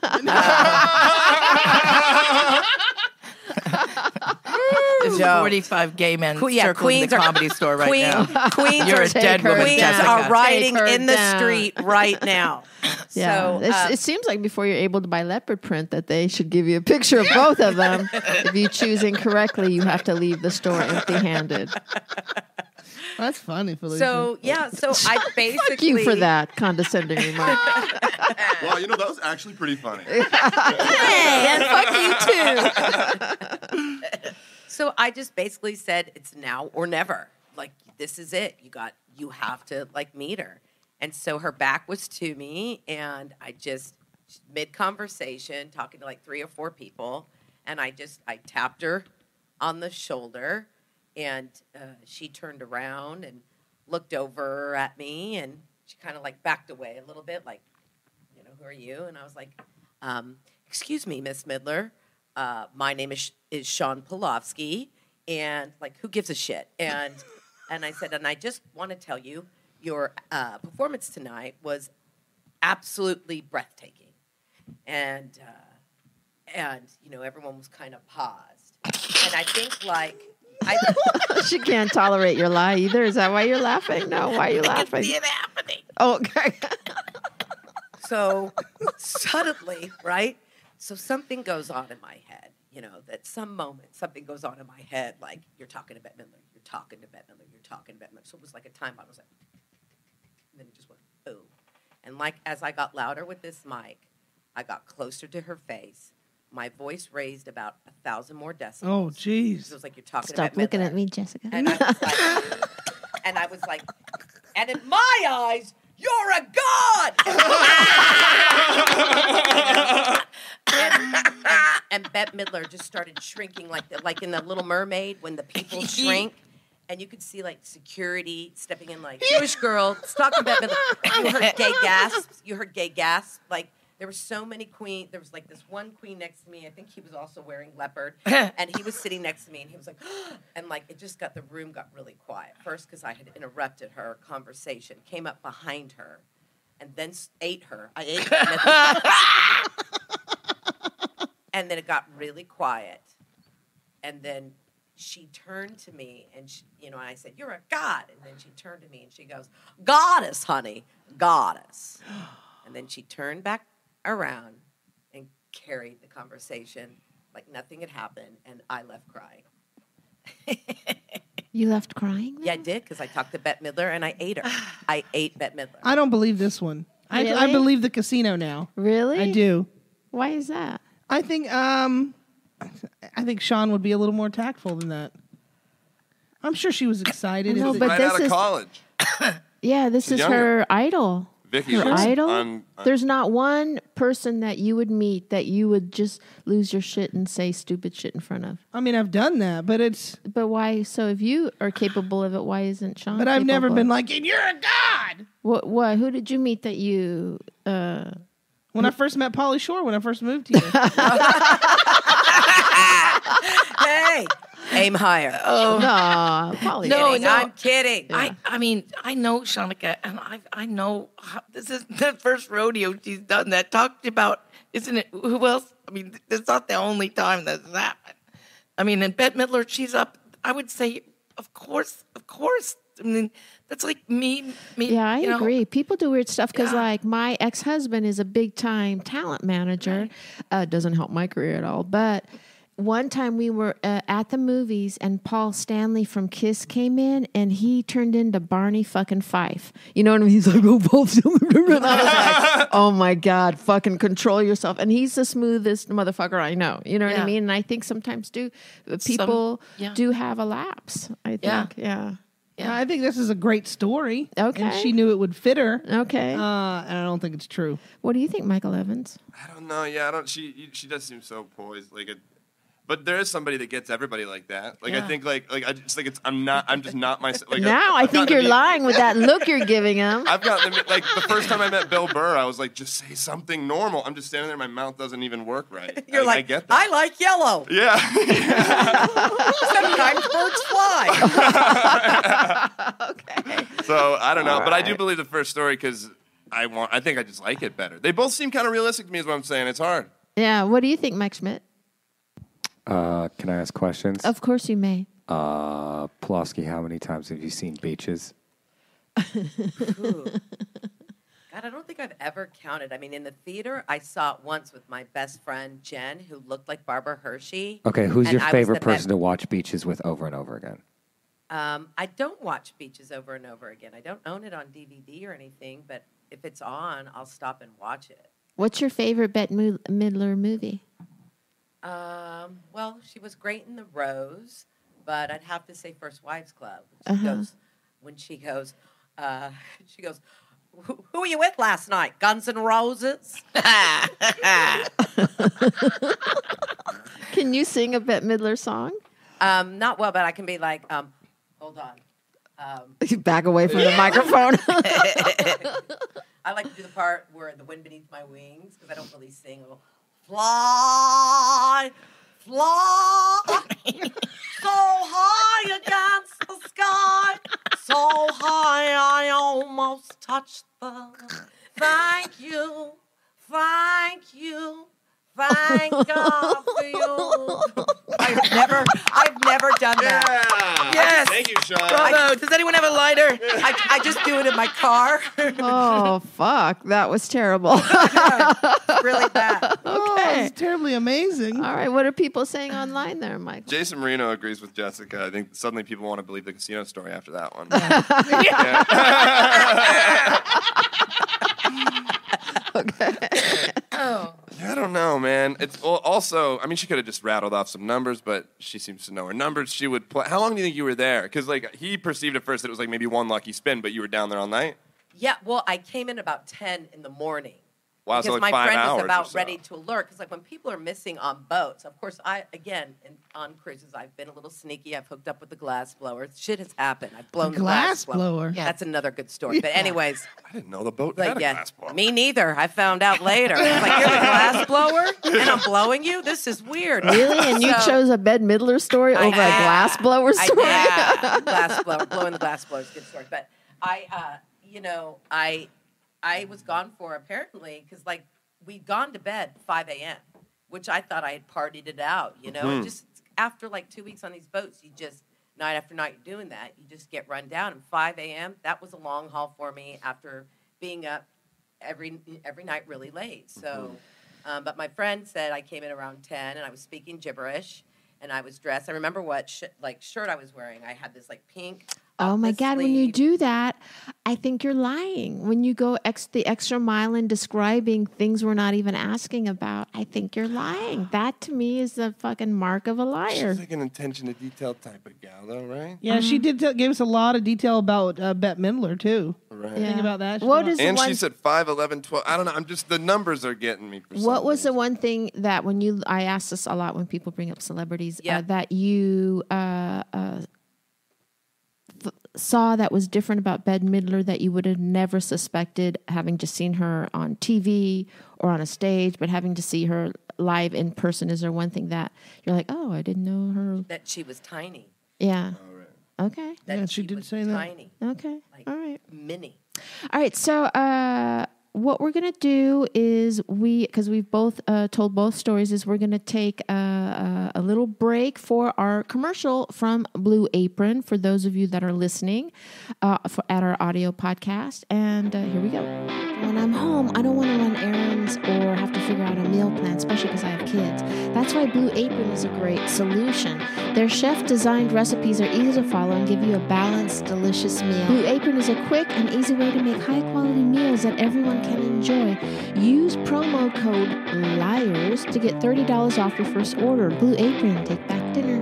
There's 45 gay men circling Queens the Comedy Store right now. Queens You're a dead woman, Queens Jessica. are riding Take her in the down. street right now. Yeah, So it seems like before you're able to buy leopard print that they should give you a picture of both of them. If you choose incorrectly, you have to leave the store empty-handed. That's funny, Felicia. So I basically Fuck you for that condescending remark. Well, that was actually pretty funny. Hey, and fuck you too. So I just basically said it's now or never. Like, this is it. You have to meet her. And so her back was to me, and I just mid conversation talking to 3 or 4 people, and I tapped her on the shoulder, and she turned around and looked over at me, and she kind of backed away a little bit, who are you? And I was like, excuse me, Miss Midler. My name is Sean Polovsky, and who gives a shit? And I said, and I just want to tell you, your performance tonight was absolutely breathtaking, and everyone was kind of paused, and I think She can't tolerate your lie either. Is that why you're laughing? No, why are you laughing? I can see it happening. Oh, okay. so suddenly, right? So something goes on in my head, you know, at some moment, something goes on in my head, like, you're talking to Bette Midler, you're talking to Bette Midler, you're talking to Bette Midler. So it was like a time bomb. I was like, and then it just went, boom. And like, as I got louder with this mic, I got closer to her face. My voice raised about 1,000 more decibels. Oh, jeez. So it was like, you're talking to Stop Bette looking Midler. at me, Jessica. And I was like, and in my eyes, you're a god. and Bette Midler just started shrinking like in the Little Mermaid when the people shrink. And you could see like security stepping in, like Jewish girl talking Bette Midler. You heard gay gasps. You heard gay gasps. Like there were so many queens. There was like this one queen next to me. I think he was also wearing leopard, and he was sitting next to me, and he was like, and like it just got the room got really quiet. First because I had interrupted her conversation, came up behind her, and then ate her. I ate her, and then it got really quiet, and then she turned to me and she, you know, I said, "You're a god." And then she turned to me and she goes, "Goddess, honey, goddess." And then she turned back around and carried the conversation like nothing had happened, and I left crying. You left crying? Yeah, I did, because I talked to Bette Midler and I ate her. I ate Bette Midler. I don't believe this one. I Really? believe the casino now. Really? I do. Why is that? I think Sean would be a little more tactful than that. I'm sure she was excited. No, If but Right this out of is- college. Yeah, this She's is younger. her idol. Vicky's Her on- idol? on- There's not one person that you would meet that you would just lose your shit and say stupid shit in front of. I mean, I've done that, but it's. But why? So if you are capable of it, why isn't Sean? But I've never capable been of it? like, and you're a god. What? Who did you meet that you? When I first met Pauly Shore, when I first moved here. Hey, aim higher. No, probably. No, Kidding. no. I'm kidding. I mean, I know Shanika, and I know this is the first rodeo she's done that. Talked about, isn't it? Who else? I mean, it's not the only time that's happened. I mean, and Bette Midler, she's up. I would say, of course. I mean, that's like me. Yeah, I you know. agree. People do weird stuff because, Yeah. like, my ex-husband is a big-time talent manager. Doesn't help my career at all. But one time we were at the movies, and Paul Stanley from Kiss came in, and he turned into Barney fucking Fife. You know what I mean? He's like, "Oh, Paul Stanley," and I was like, "Oh my god, fucking control yourself." And he's the smoothest motherfucker I know. You know what I Yeah. mean? And I think sometimes people yeah. do have a lapse. I think, yeah. I think this is a great story. Okay. And she knew it would fit her. Okay. And I don't think it's true. What do you think, Michael Evans? I don't know. Yeah, I don't. She does seem so poised. But there is somebody that gets everybody like that. Like I Yeah. think I just like I'm just not myself. Like Now I I've think gotten you're to meet- lying with that look you're giving him. I've gotten to meet, like the first time I met Bill Burr, I was like, just say something normal. I'm just standing there, my mouth doesn't even work right. You're I like, get that. I like yellow. Yeah. Sometimes birds fly. Okay. So I don't know, but I do right. believe the first story because I think I just like it better. They both seem kind of realistic to me, is what I'm saying. It's hard. Yeah. What do you think, Mike Schmidt? Can I ask questions? Of course you may. Pulaski, how many times have you seen beaches? Ooh. God, I don't think I've ever counted. I mean, in the theater, I saw it once with my best friend, Jen, who looked like Barbara Hershey. Okay, who's And your I was favorite the person to watch beaches with over and over again? I don't watch Beaches over and over again. I don't own it on DVD or anything, but if it's on, I'll stop and watch it. What's your favorite Bette Midler movie? Well, she was great in The Rose, but I'd have to say First Wives Club. When she goes, who were you with last night? Guns N' Roses? Can you sing a Bette Midler song? Not well, but I can be like, hold on. Back away from the microphone. I like to do the part where the wind beneath my wings, because I don't really sing. I'll go, fly, fly, so high against the sky, so high I almost touched the. Thank you, thank you, thank God for you. I've never done that. Yeah. Yes. Thank you, Sean. Bravo. Does anyone have a lighter? I just do it in my car. Oh, fuck. That was terrible. Really bad. Oh, it's terribly amazing. All right. What are people saying online there, Michael? Jason Marino agrees with Jessica. I think suddenly people want to believe the casino story after that one. I don't know, man. It's also, I mean, she could have just rattled off some numbers, but she seems to know her numbers. She would play. How long do you think you were there? Because like he perceived at first that it was like maybe one lucky spin, but you were down there all night. Yeah, well, I came in about 10 in the morning. Wow, because so like my 5 friend hours was or about so. ready to alert. Because like when people are missing on boats, of course, on cruises, I've been a little sneaky. I've hooked up with the glass blower. Shit has happened. I've blown the glass blower. Yeah. That's another good story. But anyways, I didn't know the boat like had a glass blower. me neither. I found out later. I was like, you're the glass blower, and I'm blowing you. This is weird. Really? And you So- chose a Bette Midler story over a glass blower story? I did. Glass blower, blowing the glass blower is a good story. But I was gone for apparently because like we'd gone to bed 5 a.m., which I thought I had partied it out. And just after like 2 weeks on these boats, you just night after night doing that, you just get run down. And 5 a.m. that was a long haul for me after being up every night really late. So, but my friend said I came in around 10 and I was speaking gibberish. And I was dressed. I remember what shirt I was wearing. I had this like pink. Oh my the God, when you sleeve. do that, I think you're lying. When you go the extra mile in describing things we're not even asking about, I think you're lying. That to me is the fucking mark of a liar. She's like an attention to detail type of gal, though, right? Yeah, she did give us a lot of detail about Bette Midler, too. Right. Think about that. What is the And one, she said 5, 11, 12. I don't know. I'm just the numbers are getting me. For what some was the reason. one thing that I ask this a lot when people bring up celebrities, Yeah. that you saw that was different about Bette Midler that you would have never suspected, having just seen her on TV or on a stage, but having to see her live in person? Is there one thing that you're like, oh, I didn't know her? That she was tiny. Yeah. Oh, right. Okay. That Yeah, she did was say that. tiny. Okay. Like All right. mini. All right. So, what we're going to do is because we've both told both stories, is we're going to take a little break for our commercial from Blue Apron for those of you that are listening at our audio podcast. And here we go. When I'm home, I don't want to run errands or have to figure out a meal plan, especially because I have kids. That's why Blue Apron is a great solution. Their chef-designed recipes are easy to follow and give you a balanced, delicious meal. Blue Apron is a quick and easy way to make high-quality meals that everyone can enjoy. Use promo code LIARS to get $30 off your first order. Blue Apron, take back dinner.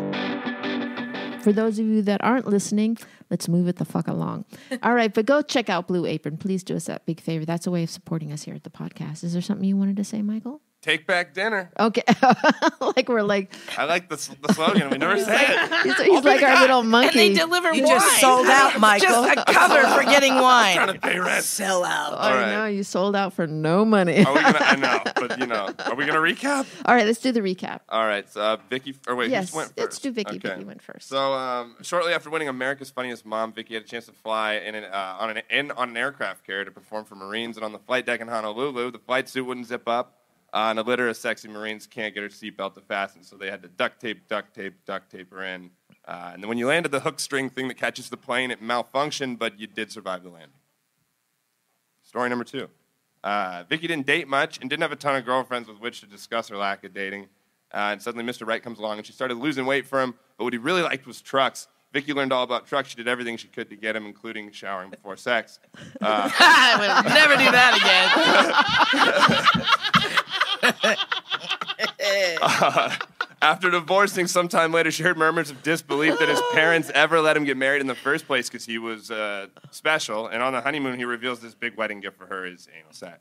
For those of you that aren't listening, let's move it the fuck along. All right, but go check out Blue Apron. Please do us that big favor. That's a way of supporting us here at the podcast. Is there something you wanted to say, Michael? Take back dinner. Okay. We're like, I like the slogan. We never say it. he's like our little And monkey. they deliver You wine. just sold out, Michael. Just a cover for getting wine. Trying to pay rent. Sell out. I All right. know, you sold out for no money. Are we gonna? I know, but are we gonna recap? All right, let's do the recap. All right, so Vicky, or wait, Yes, who went first? let's do Vicky. Okay. Vicky went first. So shortly after winning America's Funniest Mom, Vicky had a chance to fly on an aircraft carrier to perform for Marines, and on the flight deck in Honolulu, the flight suit wouldn't zip up. And a litter of sexy Marines can't get her seatbelt to fasten, so they had to duct tape her in. And then when you landed, the hook string thing that catches the plane, it malfunctioned, but you did survive the landing. Story number 2. Vicky didn't date much and didn't have a ton of girlfriends with which to discuss her lack of dating. And suddenly Mr. Right comes along, and she started losing weight for him, but what he really liked was trucks. Vicky learned all about trucks. She did everything she could to get him, including showering before sex. I will never do that again. After divorcing sometime later, she heard murmurs of disbelief that his parents ever let him get married in the first place because he was special. And on the honeymoon, he reveals this big wedding gift for her is anal sex.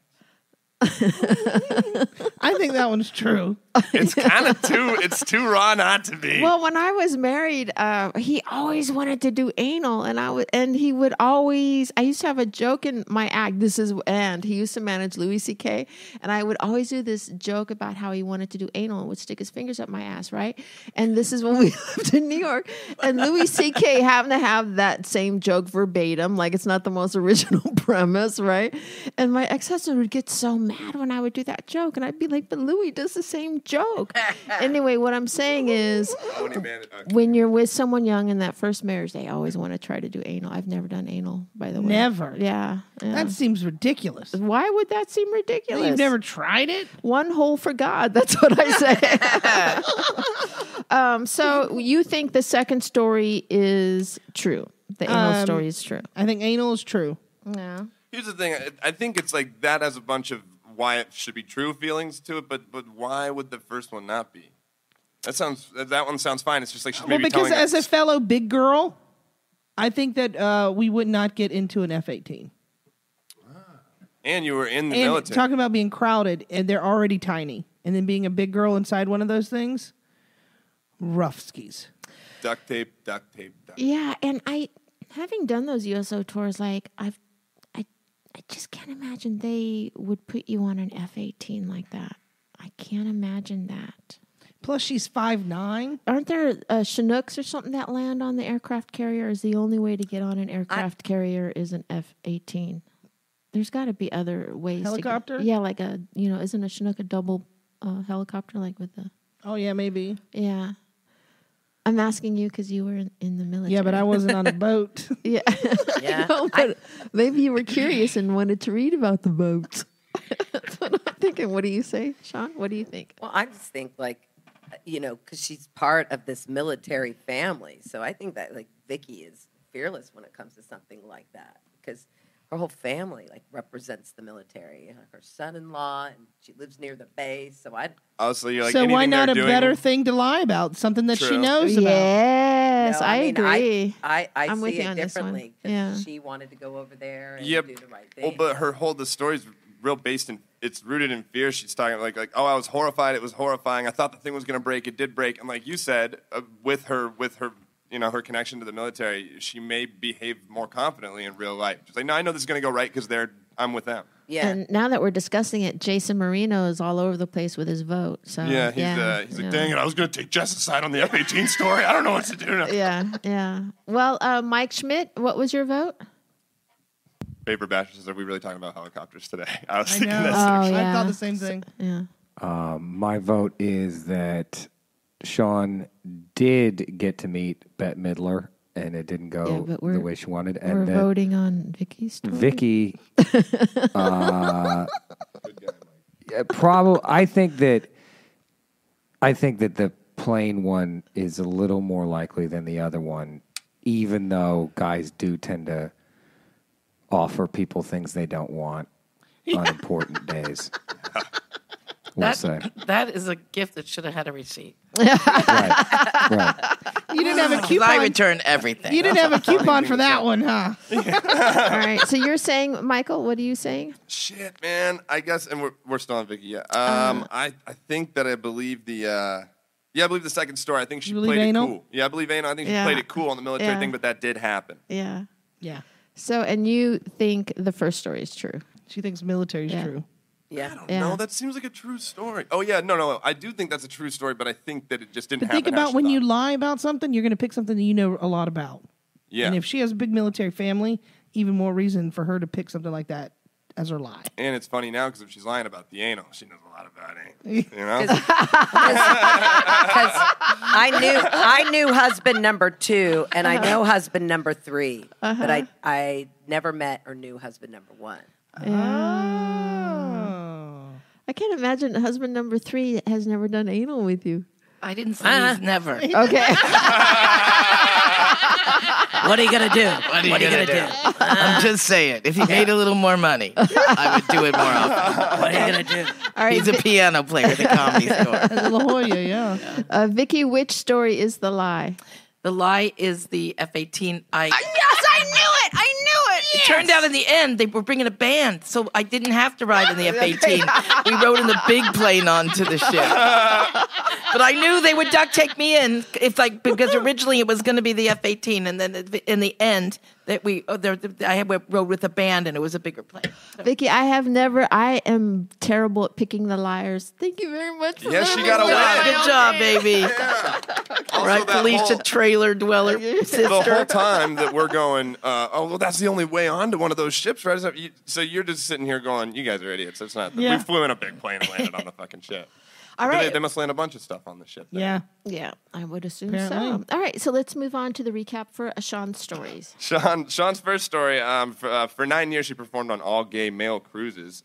I think that one's true. It's kind of it's too raw not to be. Well, when I was married, he always wanted to do anal, and he would always. I used to have a joke in my act. He used to manage Louis C.K., and I would always do this joke about how he wanted to do anal and would stick his fingers up my ass, right? And this is when we lived in New York, and Louis C.K. happened to have that same joke verbatim, like it's not the most original premise, right? And my ex-husband would get so mad mad when I would do that joke, and I'd be like, "But Louis does the same joke." Anyway, what I'm saying is, when you're with someone young in that first marriage, they always want to try to do anal. I've never done anal, by the way. Never. Yeah. That seems ridiculous. Why would that seem ridiculous? You've never tried it? One hole for God. That's what I say. So you think the second story is true? The anal story is true. I think anal is true. Yeah. Here's the thing. I think it's like that has a bunch of why it should be true feelings to it, but why would the first one not be? That one sounds fine. It's just like she's maybe because telling as us. a fellow big girl, I think that we would not get into an F-18. And you were in the And military. talking about being crowded, and they're already tiny, and then being a big girl inside one of those things, rough skis. Duct tape. Yeah, and having done those USO tours, like I just can't imagine they would put you on an F-18 like that. I can't imagine that. Plus, she's 5'9". Aren't there Chinooks or something that land on the aircraft carrier? Is the only way to get on an aircraft carrier is an F-18? There's got to be other ways. Helicopter? Yeah, like isn't a Chinook a double helicopter, like with the? Oh yeah, maybe. Yeah. I'm asking you because you were in the military. Yeah, but I wasn't on a boat. Yeah. Yeah. No, but maybe you were curious and wanted to read about the boats. That's what I'm thinking. What do you say, Sean? What do you think? Well, I just think because she's part of this military family. So I think that Vicky is fearless when it comes to something like that because her whole family represents the military. Her son-in-law, and she lives near the base. So Honestly, you're like, so why anything not they're a doing, better thing to lie about? Something that she True. knows about. Yes, No, I mean, agree. I with see you it on this one. differently Yeah. because she wanted to go over there and Yep. do the right thing. Well, but the story's real based in, it's rooted in fear. She's talking like, oh, I was horrified. It was horrifying. I thought the thing was going to break. It did break. And like you said, with her, her connection to the military, she may behave more confidently in real life. She's like, no, I know this is going to go right because I'm with them. yeah. And now that we're discussing it, Jason Marino is all over the place with his vote. So Yeah, he's like, dang it, I was going to take Jess's side on the F-18 story. I don't know what to do now. Yeah. Well, Mike Schmidt, what was your vote? Paper Basher says, are we really talking about helicopters today? I was I thinking know. that Oh, same. yeah. I thought the same thing. Yeah. My vote is that Sean did get to meet Bette Midler, and it didn't Yeah, go but the way she wanted. We're And that voting on Vicky's story. Vicky, probably. I think that the plain one is a little more likely than the other one, even though guys do tend to offer people things they don't want on important days. We'll say. That is a gift that should have had a receipt. Right. You didn't have a 'Cause I coupon. return everything. You didn't have a coupon for that one, huh? All right. So you're saying, Michael, what are you saying? Shit, man. I guess, and we're still on Vicky. Yeah. I think that I believe I believe the second story. I think she You believe played anal? it cool. Yeah, I believe anal. I think she Yeah. played it cool on the military Yeah. thing, but that did happen. Yeah. Yeah. So, and you think the first story is true? She thinks military's Yeah. true. yeah. Yeah. No, that seems like a true story. Oh yeah, no. I do think that's a true story, but I think that it just didn't But happen. think how about she when you thought. lie about something, you're going to pick something that you know a lot about. Yeah. And if she has a big military family, even more reason for her to pick something like that as her lie. And it's funny now because if she's lying about the anal, she knows a lot about anal. You know? Because I knew husband number 2, and I know husband number 3, but I never met or knew husband number 1. Oh. I can't imagine husband number 3 has never done anal with you. I didn't say he's never. Okay. What are you gonna do? What are you gonna do? I'm just saying. If he made a little more money, I would do it more often. What are you gonna do? All right. He's a piano player at the Comedy Store. As La Jolla, yeah. Vicky, which story is the lie? The lie is the F-18. Yes, I knew it. I knew it. It turned out in the end they were bringing a band, so I didn't have to ride in the F-18. We rode in the big plane onto the ship. But I knew they would duct tape me in because originally it was going to be the F-18, and then in the end that I rode with a band and it was a bigger plane. So, Vicky, I am terrible at picking the liars. Thank you very much. For Yeah, letting she me got know. away. good job, baby. also Right, that Felicia whole, trailer dweller the sister. whole time that we're going, oh, well, that's the only way onto one of those ships, right? So you're just sitting here going, you guys are idiots. It's not. Yeah. We flew in a big plane and landed on the fucking ship. All But right. They must land a bunch of stuff on the ship. There. Yeah. Yeah, I would assume Apparently. so. All right, so let's move on to the recap for Sean's stories. Sean's first story. For 9 years, she performed on all gay male cruises.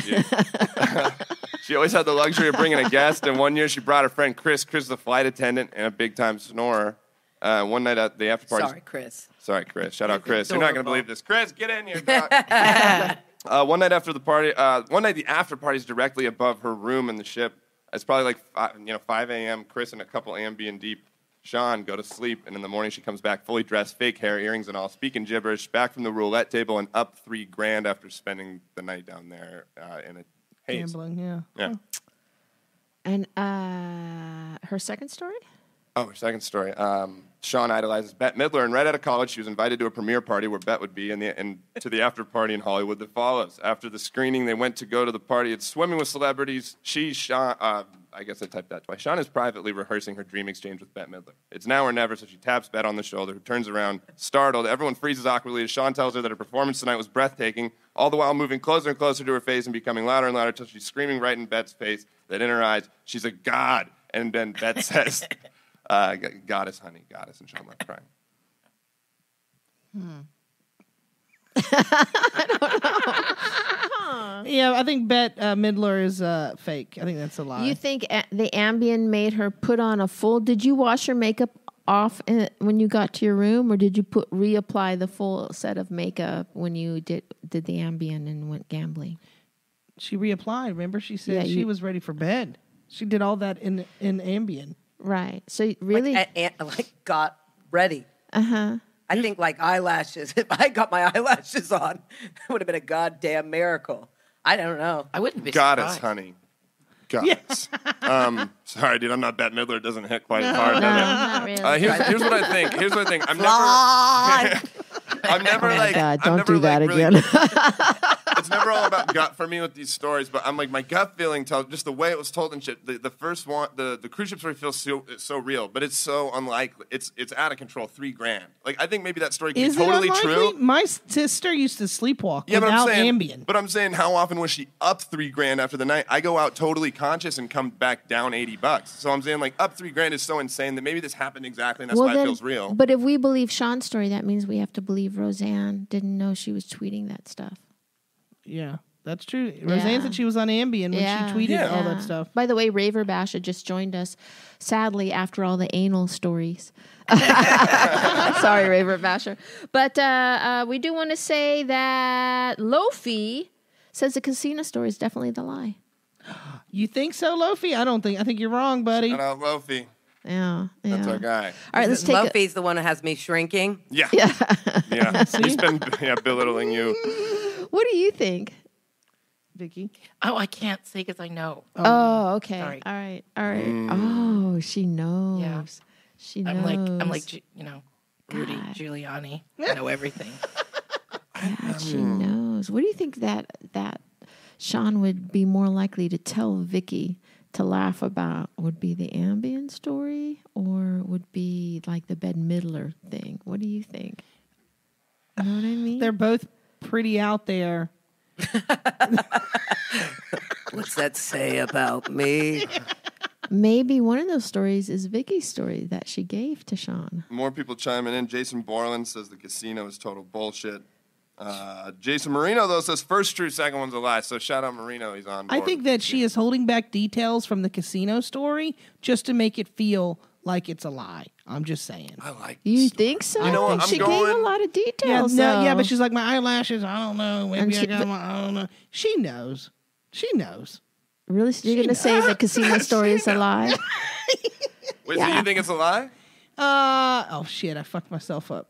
She always had the luxury of bringing a guest. And 1 year, she brought her friend Chris. Chris is a flight attendant and a big time snorer. One night at the after party. Sorry, Chris. Sorry, Chris. Shout out, Chris. You're not going to Adorable. believe this. Chris, get in here. One night after the party, the after party is directly above her room in the ship. It's probably like 5 a.m. Chris and a couple Ambien deep. Sean go to sleep, and in the morning she comes back fully dressed, fake hair, earrings and all, speaking gibberish, back from the roulette table and up $3,000 after spending the night down there in a haze. Gambling, yeah. Yeah. And her second story? Oh, her second story. Sean idolizes Bette Midler, and right out of college, she was invited to a premiere party where Bette would be, and to the after party in Hollywood that follows. After the screening, they went to go to the party. It's swimming with celebrities. Sean, I guess I typed that twice. Sean is privately rehearsing her dream exchange with Bette Midler. It's now or never, so she taps Bette on the shoulder, who turns around, startled. Everyone freezes awkwardly as Sean tells her that her performance tonight was breathtaking, all the while moving closer and closer to her face and becoming louder and louder until she's screaming right in Bette's face that in her eyes, she's a god. And then Bette says... goddess, honey, goddess, and Sean left crying. Yeah, I think Bette Midler is fake. I think that's a lie. You think the Ambien made her put on a full... Did you wash your makeup off when you got to your room, or did you reapply the full set of makeup when you did the Ambien and went gambling? She reapplied. Remember, she said Yeah, she was ready for bed. She did all that in Ambien. Right. So really... Like got ready. Uh-huh. I think like eyelashes. If I got my eyelashes on, it would have been a goddamn miracle. I don't know. I wouldn't be Goddess, surprised. honey. Goddess. Sorry, dude, I'm not Bette Midler. It doesn't hit quite as hard, does it? not really. Here's what I think. Here's what I think. I'm never Oh my like. God, I'm don't never, do that like, really- again. It's never all about gut for me with these stories, but I'm like my gut feeling tells just the way it was told and shit. The first one, the cruise ship story feels so real, but it's so unlikely. It's out of control. $3,000. Like I think maybe that story could Is be totally it unlikely? true. My sister used to sleepwalk Yeah, but without I'm saying, Ambien. but I'm saying, how often was she up $3,000 after the night? I go out totally conscious and come back down $80. So I'm saying, like, up $3,000 is so insane that maybe this happened exactly, and that's why it feels real. But if we believe Sean's story, that means we have to believe Roseanne didn't know she was tweeting that stuff. Yeah, that's true. Roseanne said she was on Ambien when she tweeted all that stuff. By the way, Raver Basha just joined us, sadly, after all the anal stories. Sorry, Raver Basher. But we do want to say that Lofi says the casino story is definitely the lie. You think so, Lofi? I don't think. I think you're wrong, buddy. Shout out Lofi. Yeah. That's our guy. All right, let's take a... Luffy's the one that has me shrinking. Yeah. He's been belittling you. What do you think? Vicky. Oh, I can't say because I know. Oh, okay. Sorry. All right. Oh, she knows. Yeah. She knows. I'm like, Rudy Giuliani. I know everything. God, she knows. What do you think that Sean would be more likely to tell Vicky to laugh about? Would be the Ambien story, or would be like the Bette Midler thing? What do you think? You know what I mean? They're both pretty out there. What's that say about me? Maybe one of those stories is Vicky's story that she gave to Sean. More people chiming in. Jason Borland says the casino is total bullshit. Jason Marino, though, says first true, second one's a lie. So shout out Marino. He's on board. I think that she is holding back details from the casino story just to make it feel like it's a lie. I'm just saying. I like You this think so? You know what? I'm she gave a going- lot of Yeah, details. but she's like, my eyelashes, I don't know. Maybe And I she- got I don't know. She knows. She knows. Really? So you're going to say the casino story is a lie? Wait, so you think it's a lie? Oh, shit. I fucked myself up.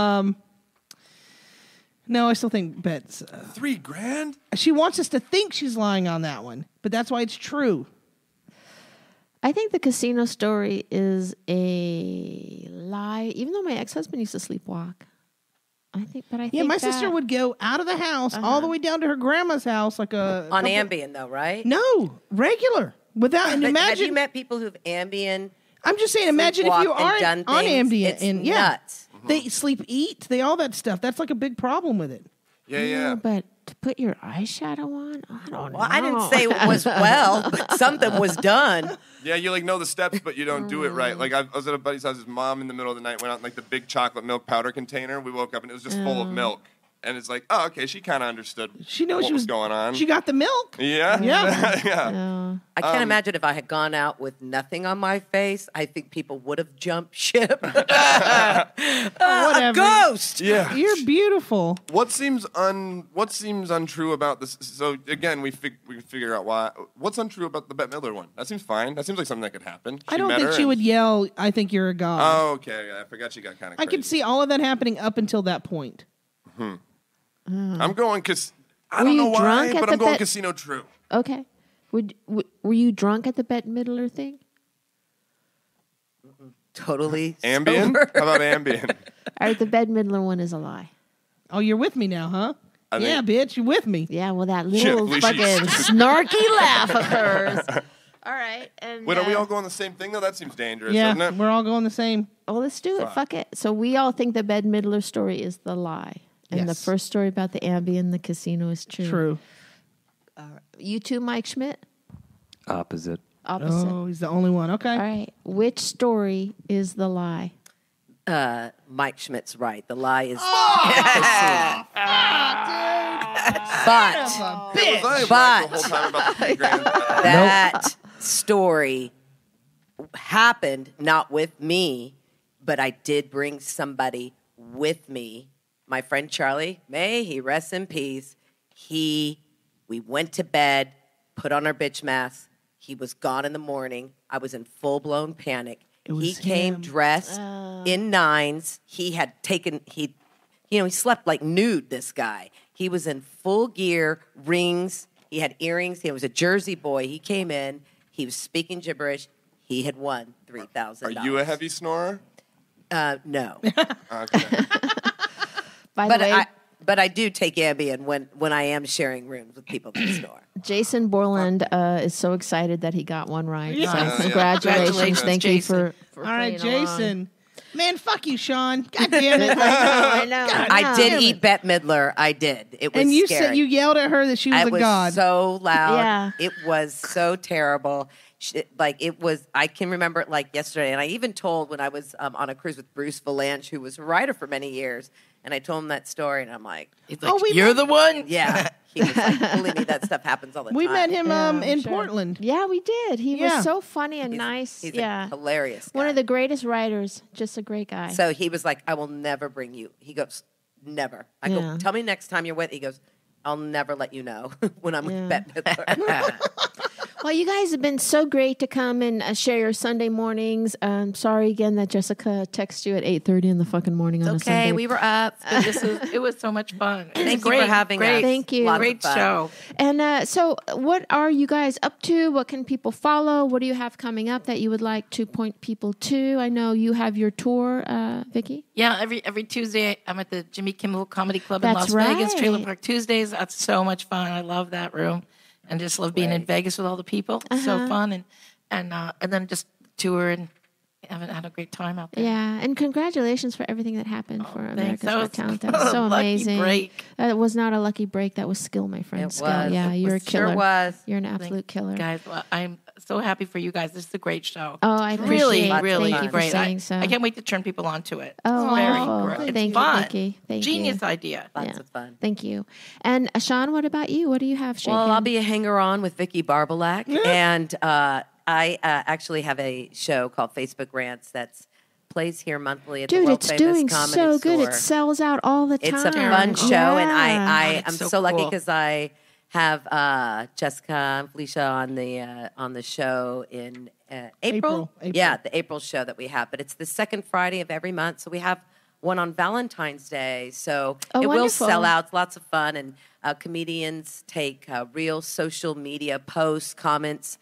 No, I still think Bette's... $3,000? she wants us to think she's lying on that one, but that's why it's true. I think the casino story is a lie, even though my ex-husband used to sleepwalk. I think Yeah, my sister would go out of the house all the way down to her grandma's house like a... On Ambien, though, right? No, regular. Without, and But have imagine... you met people who've Ambien I'm just saying, imagine if you sleepwalked and aren't done on things. Ambien. It's And nuts. they sleep, eat, they all that stuff. That's like a big problem with it. Yeah. But to put your eyeshadow on, I don't know. Well, I didn't say it was well, but something was done. Yeah, you like know the steps, but you don't do it right. Like I was at a buddy's house. His mom in the middle of the night went out in like the big chocolate milk powder container. We woke up and it was just full of milk. And it's like, oh, okay, she kind of understood She knows what she was going on. She got the milk. Yeah. Yeah. Yeah. I can't imagine if I had gone out with nothing on my face. I think people would have jumped ship. Whatever. A ghost. Yeah. You're beautiful. What seems untrue about this? So again, we figure out why. What's untrue about the Bette Midler one? That seems fine. That seems like something that could happen. I don't met think her she and- would yell, I think you're a god. Oh, okay. I forgot she got kind of. I could see all of that happening up until that point. I'm going because I Were don't you know why, drunk at but the I'm going Bet- Casino True. Okay. Were you drunk at the Bette Midler thing? Totally Ambien? sober. How about Ambien? All right, the Bette Midler one is a lie. Oh, you're with me now, huh? I think- Yeah, bitch, you're with me. Yeah, well, that Yeah, little we should- fucking snarky laugh of hers. All right. And, Wait, are we all going the same thing though? That seems dangerous, Yeah, doesn't it? we're all going the same. well, let's do it. Fuck. Fuck it. So we all think the Bette Midler story is the lie. And the Yes. first story about the Ambien, the casino is true. True. You too, Mike Schmidt? Opposite. Opposite. Oh, he's the only one. Okay. All right. Which story is the lie? Mike Schmidt's right. The lie is. But Was I But- right the whole time about the $3,000? that story happened not with me, but I did bring somebody with me. My friend Charlie, may he rest in peace. We went to bed, put on our bitch masks. He was gone in the morning. I was in full blown panic. He was came him. dressed in nines. He had taken he slept like nude. This guy. He was in full gear, rings. He had earrings. He was a Jersey boy. He came in. He was speaking gibberish. He had won $3,000. Are you a heavy snorer? No, Okay. By the way, but I do take Ambien when I am sharing rooms with people that snore. Jason Borland is so excited that he got one right. Yeah. So Yeah. congratulations. Congratulations, Thank Jason. you for All right, playing along. Jason. Man, fuck you, Sean. God damn it. I know. I did eat Bette Midler. I did. It was And you scary. said you yelled at her that she was I a was god. so loud. Yeah. It was so terrible. I can remember it like yesterday. And I even told when I was on a cruise with Bruce Valanche, who was a writer for many years, and I told him that story, and I'm like, He's like, we you're met- the one? yeah. He was like, believe me, that stuff happens all the We time. met him Yeah, in sure. Portland. Yeah, we did. He Yeah. was so funny and He's- nice. He's yeah. a hilarious guy. One of the greatest writers. Just a great guy. So he was like, I will never bring you. He goes, never. I Yeah. go, tell me next time you're with. He goes, I'll never let you know when I'm Yeah. with Bette Midler. Well, you guys have been so great to come and share your Sunday mornings. Sorry again that Jessica texted you at 8:30 in the fucking morning on a Sunday. Okay, we were up. It was so much fun. Thank you Great, for having great, us. Thank you. Lots of Great fun. show. And so, what are you guys up to? What can people follow? What do you have coming up that you would like to point people to? I know you have your tour, Vicky. Yeah, every Tuesday I'm at the Jimmy Kimmel Comedy Club That's in Las Vegas, right. Trailer Park Tuesdays. That's so much fun. I love that room, and just love being in Vegas with all the people. It's so fun, and then just tour and had a great time out there. Yeah, and congratulations for everything that happened for America's That Got was Talent. That was a so lucky amazing. break. That was not a lucky break. That was skill, my friend. It skill. was. Yeah, It you're a was- killer. sure was. You're an absolute killer. Guys, well, I'm so happy for you guys. This is a great show. Oh, I appreciate really, it. really Thank you for great. saying so. I can't wait to turn people onto it. Oh, It's very wonderful. great. It's Thank you, fun. Vicky. Thank you. Genius idea. Lots of fun. Thank you. And Sean, what about you? What do you have shaking? Well, I'll be a hanger-on with Vicky Barbalak, and I actually have a show called Facebook Rants that's plays here monthly at the Dude, world it's famous doing comedy so store. good. It sells out all the time. It's a fun show, and Yeah. I'm It's so so lucky cool. because I have Jessica and Felicia on the show in April. April. Yeah, the April show that we have, but it's the second Friday of every month, so we have one on Valentine's Day. So Oh, it will wonderful. sell out. It's lots of fun, and comedians take real social media posts, comments.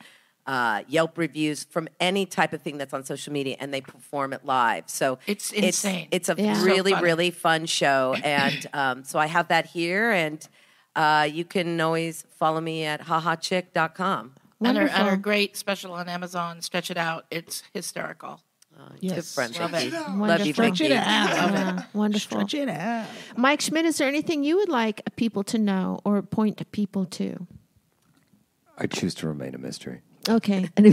Yelp reviews from any type of thing that's on social media, and they perform it live. So It's insane. It's a Yeah. So really, funny. really fun show, and so I have that here, and you can always follow me at hahachick.com. And her Wonderful. great special on Amazon, Stretch It Out. It's hysterical. Yes. Good friend, Love Vicky. it. Love you, Wonderful. Stretch it Vicky. out. Yeah, wonderful. Stretch it out. Mike Schmidt, is there anything you would like people to know or point to people to? I choose to remain a mystery. Okay. Anyway.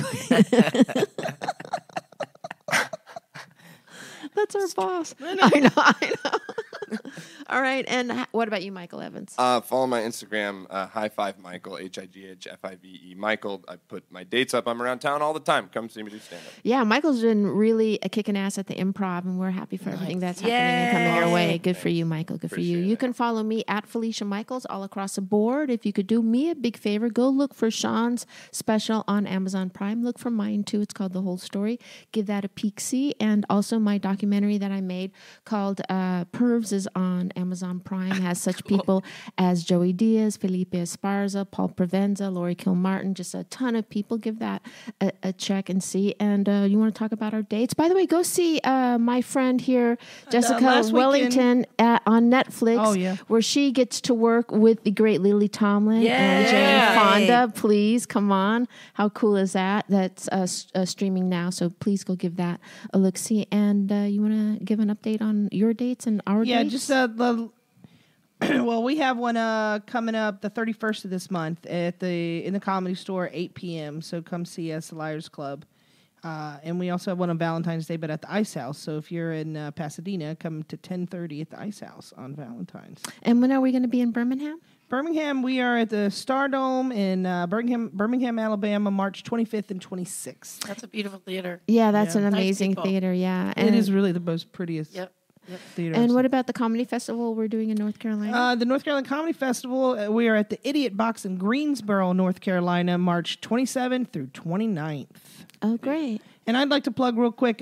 That's our boss. I know. All right. And what about you, Michael Evans? Follow my Instagram, High Five Michael, HIGHFIVE Michael. I put my dates up. I'm around town all the time. Come see me do stand up. Yeah, Michael's been really kicking ass at the Improv, and we're happy for everything that's happening and coming your way. Good for you, Michael. Good for you. Appreciate You it. can follow me at Felicia Michaels all across the board. If you could do me a big favor, go look for Sean's special on Amazon Prime. Look for mine too. It's called The Whole Story. Give that a peek-see. And also my documentary that I made called Pervs is on Amazon Prime. Has such people as Joey Diaz, Felipe Esparza, Paul Provenza, Lori Kilmartin, just a ton of people. Give that a check and see. And you want to talk about our dates? By the way, go see my friend here, Jessica last Wellington, on Netflix, Oh, yeah. where she gets to work with the great Lily Tomlin and Jane Fonda. Please, come on. How cool is that? That's streaming now, so please go give that a look-see. And you want to give an update on your dates and our Yeah, dates? just well, we have one coming up the 31st of this month in the Comedy Store, 8 p.m. So come see us, the Liars Club. And we also have one on Valentine's Day, but at the Ice House. So if you're in Pasadena, come to 10:30 at the Ice House on Valentine's. And when are we going to be in Birmingham? Birmingham, we are at the Stardome in Birmingham, Alabama, March 25th and 26th. That's a beautiful theater. Yeah, that's an Nice amazing people. theater. Yeah, It is really the most prettiest Yep. theater. And what about the comedy festival we're doing in North Carolina? The North Carolina Comedy Festival, we are at the Idiot Box in Greensboro, North Carolina, March 27th through 29th. Oh, great. And I'd like to plug real quick,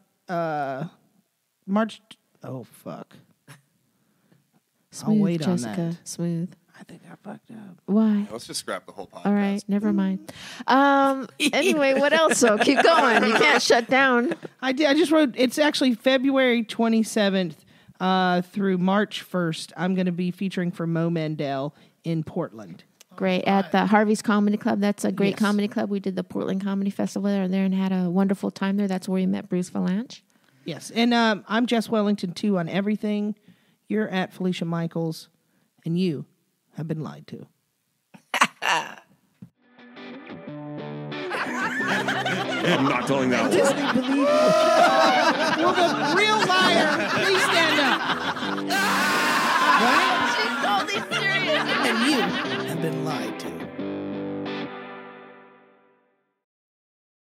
March. Oh fuck! Smooth, wait on Jessica. that. Smooth. I think I fucked up. Why? Let's just scrap the whole podcast. All right, never mind. Anyway, what else? So keep going. You can't shut down. I did. I just wrote. It's actually February 27th through March 1st. I'm going to be featuring for Mo Mandel in Portland. Great. At the Harvey's Comedy Club. That's a great Yes. comedy club. We did the Portland Comedy Festival there and had a wonderful time there. That's where we met Bruce Valanche. Yes, and I'm Jess Wellington too on everything. You're at Felicia Michaels, and you have been lied to. I'm not telling that one. Will the real liar please stand up? Right? She's totally serious. And you have been lied to.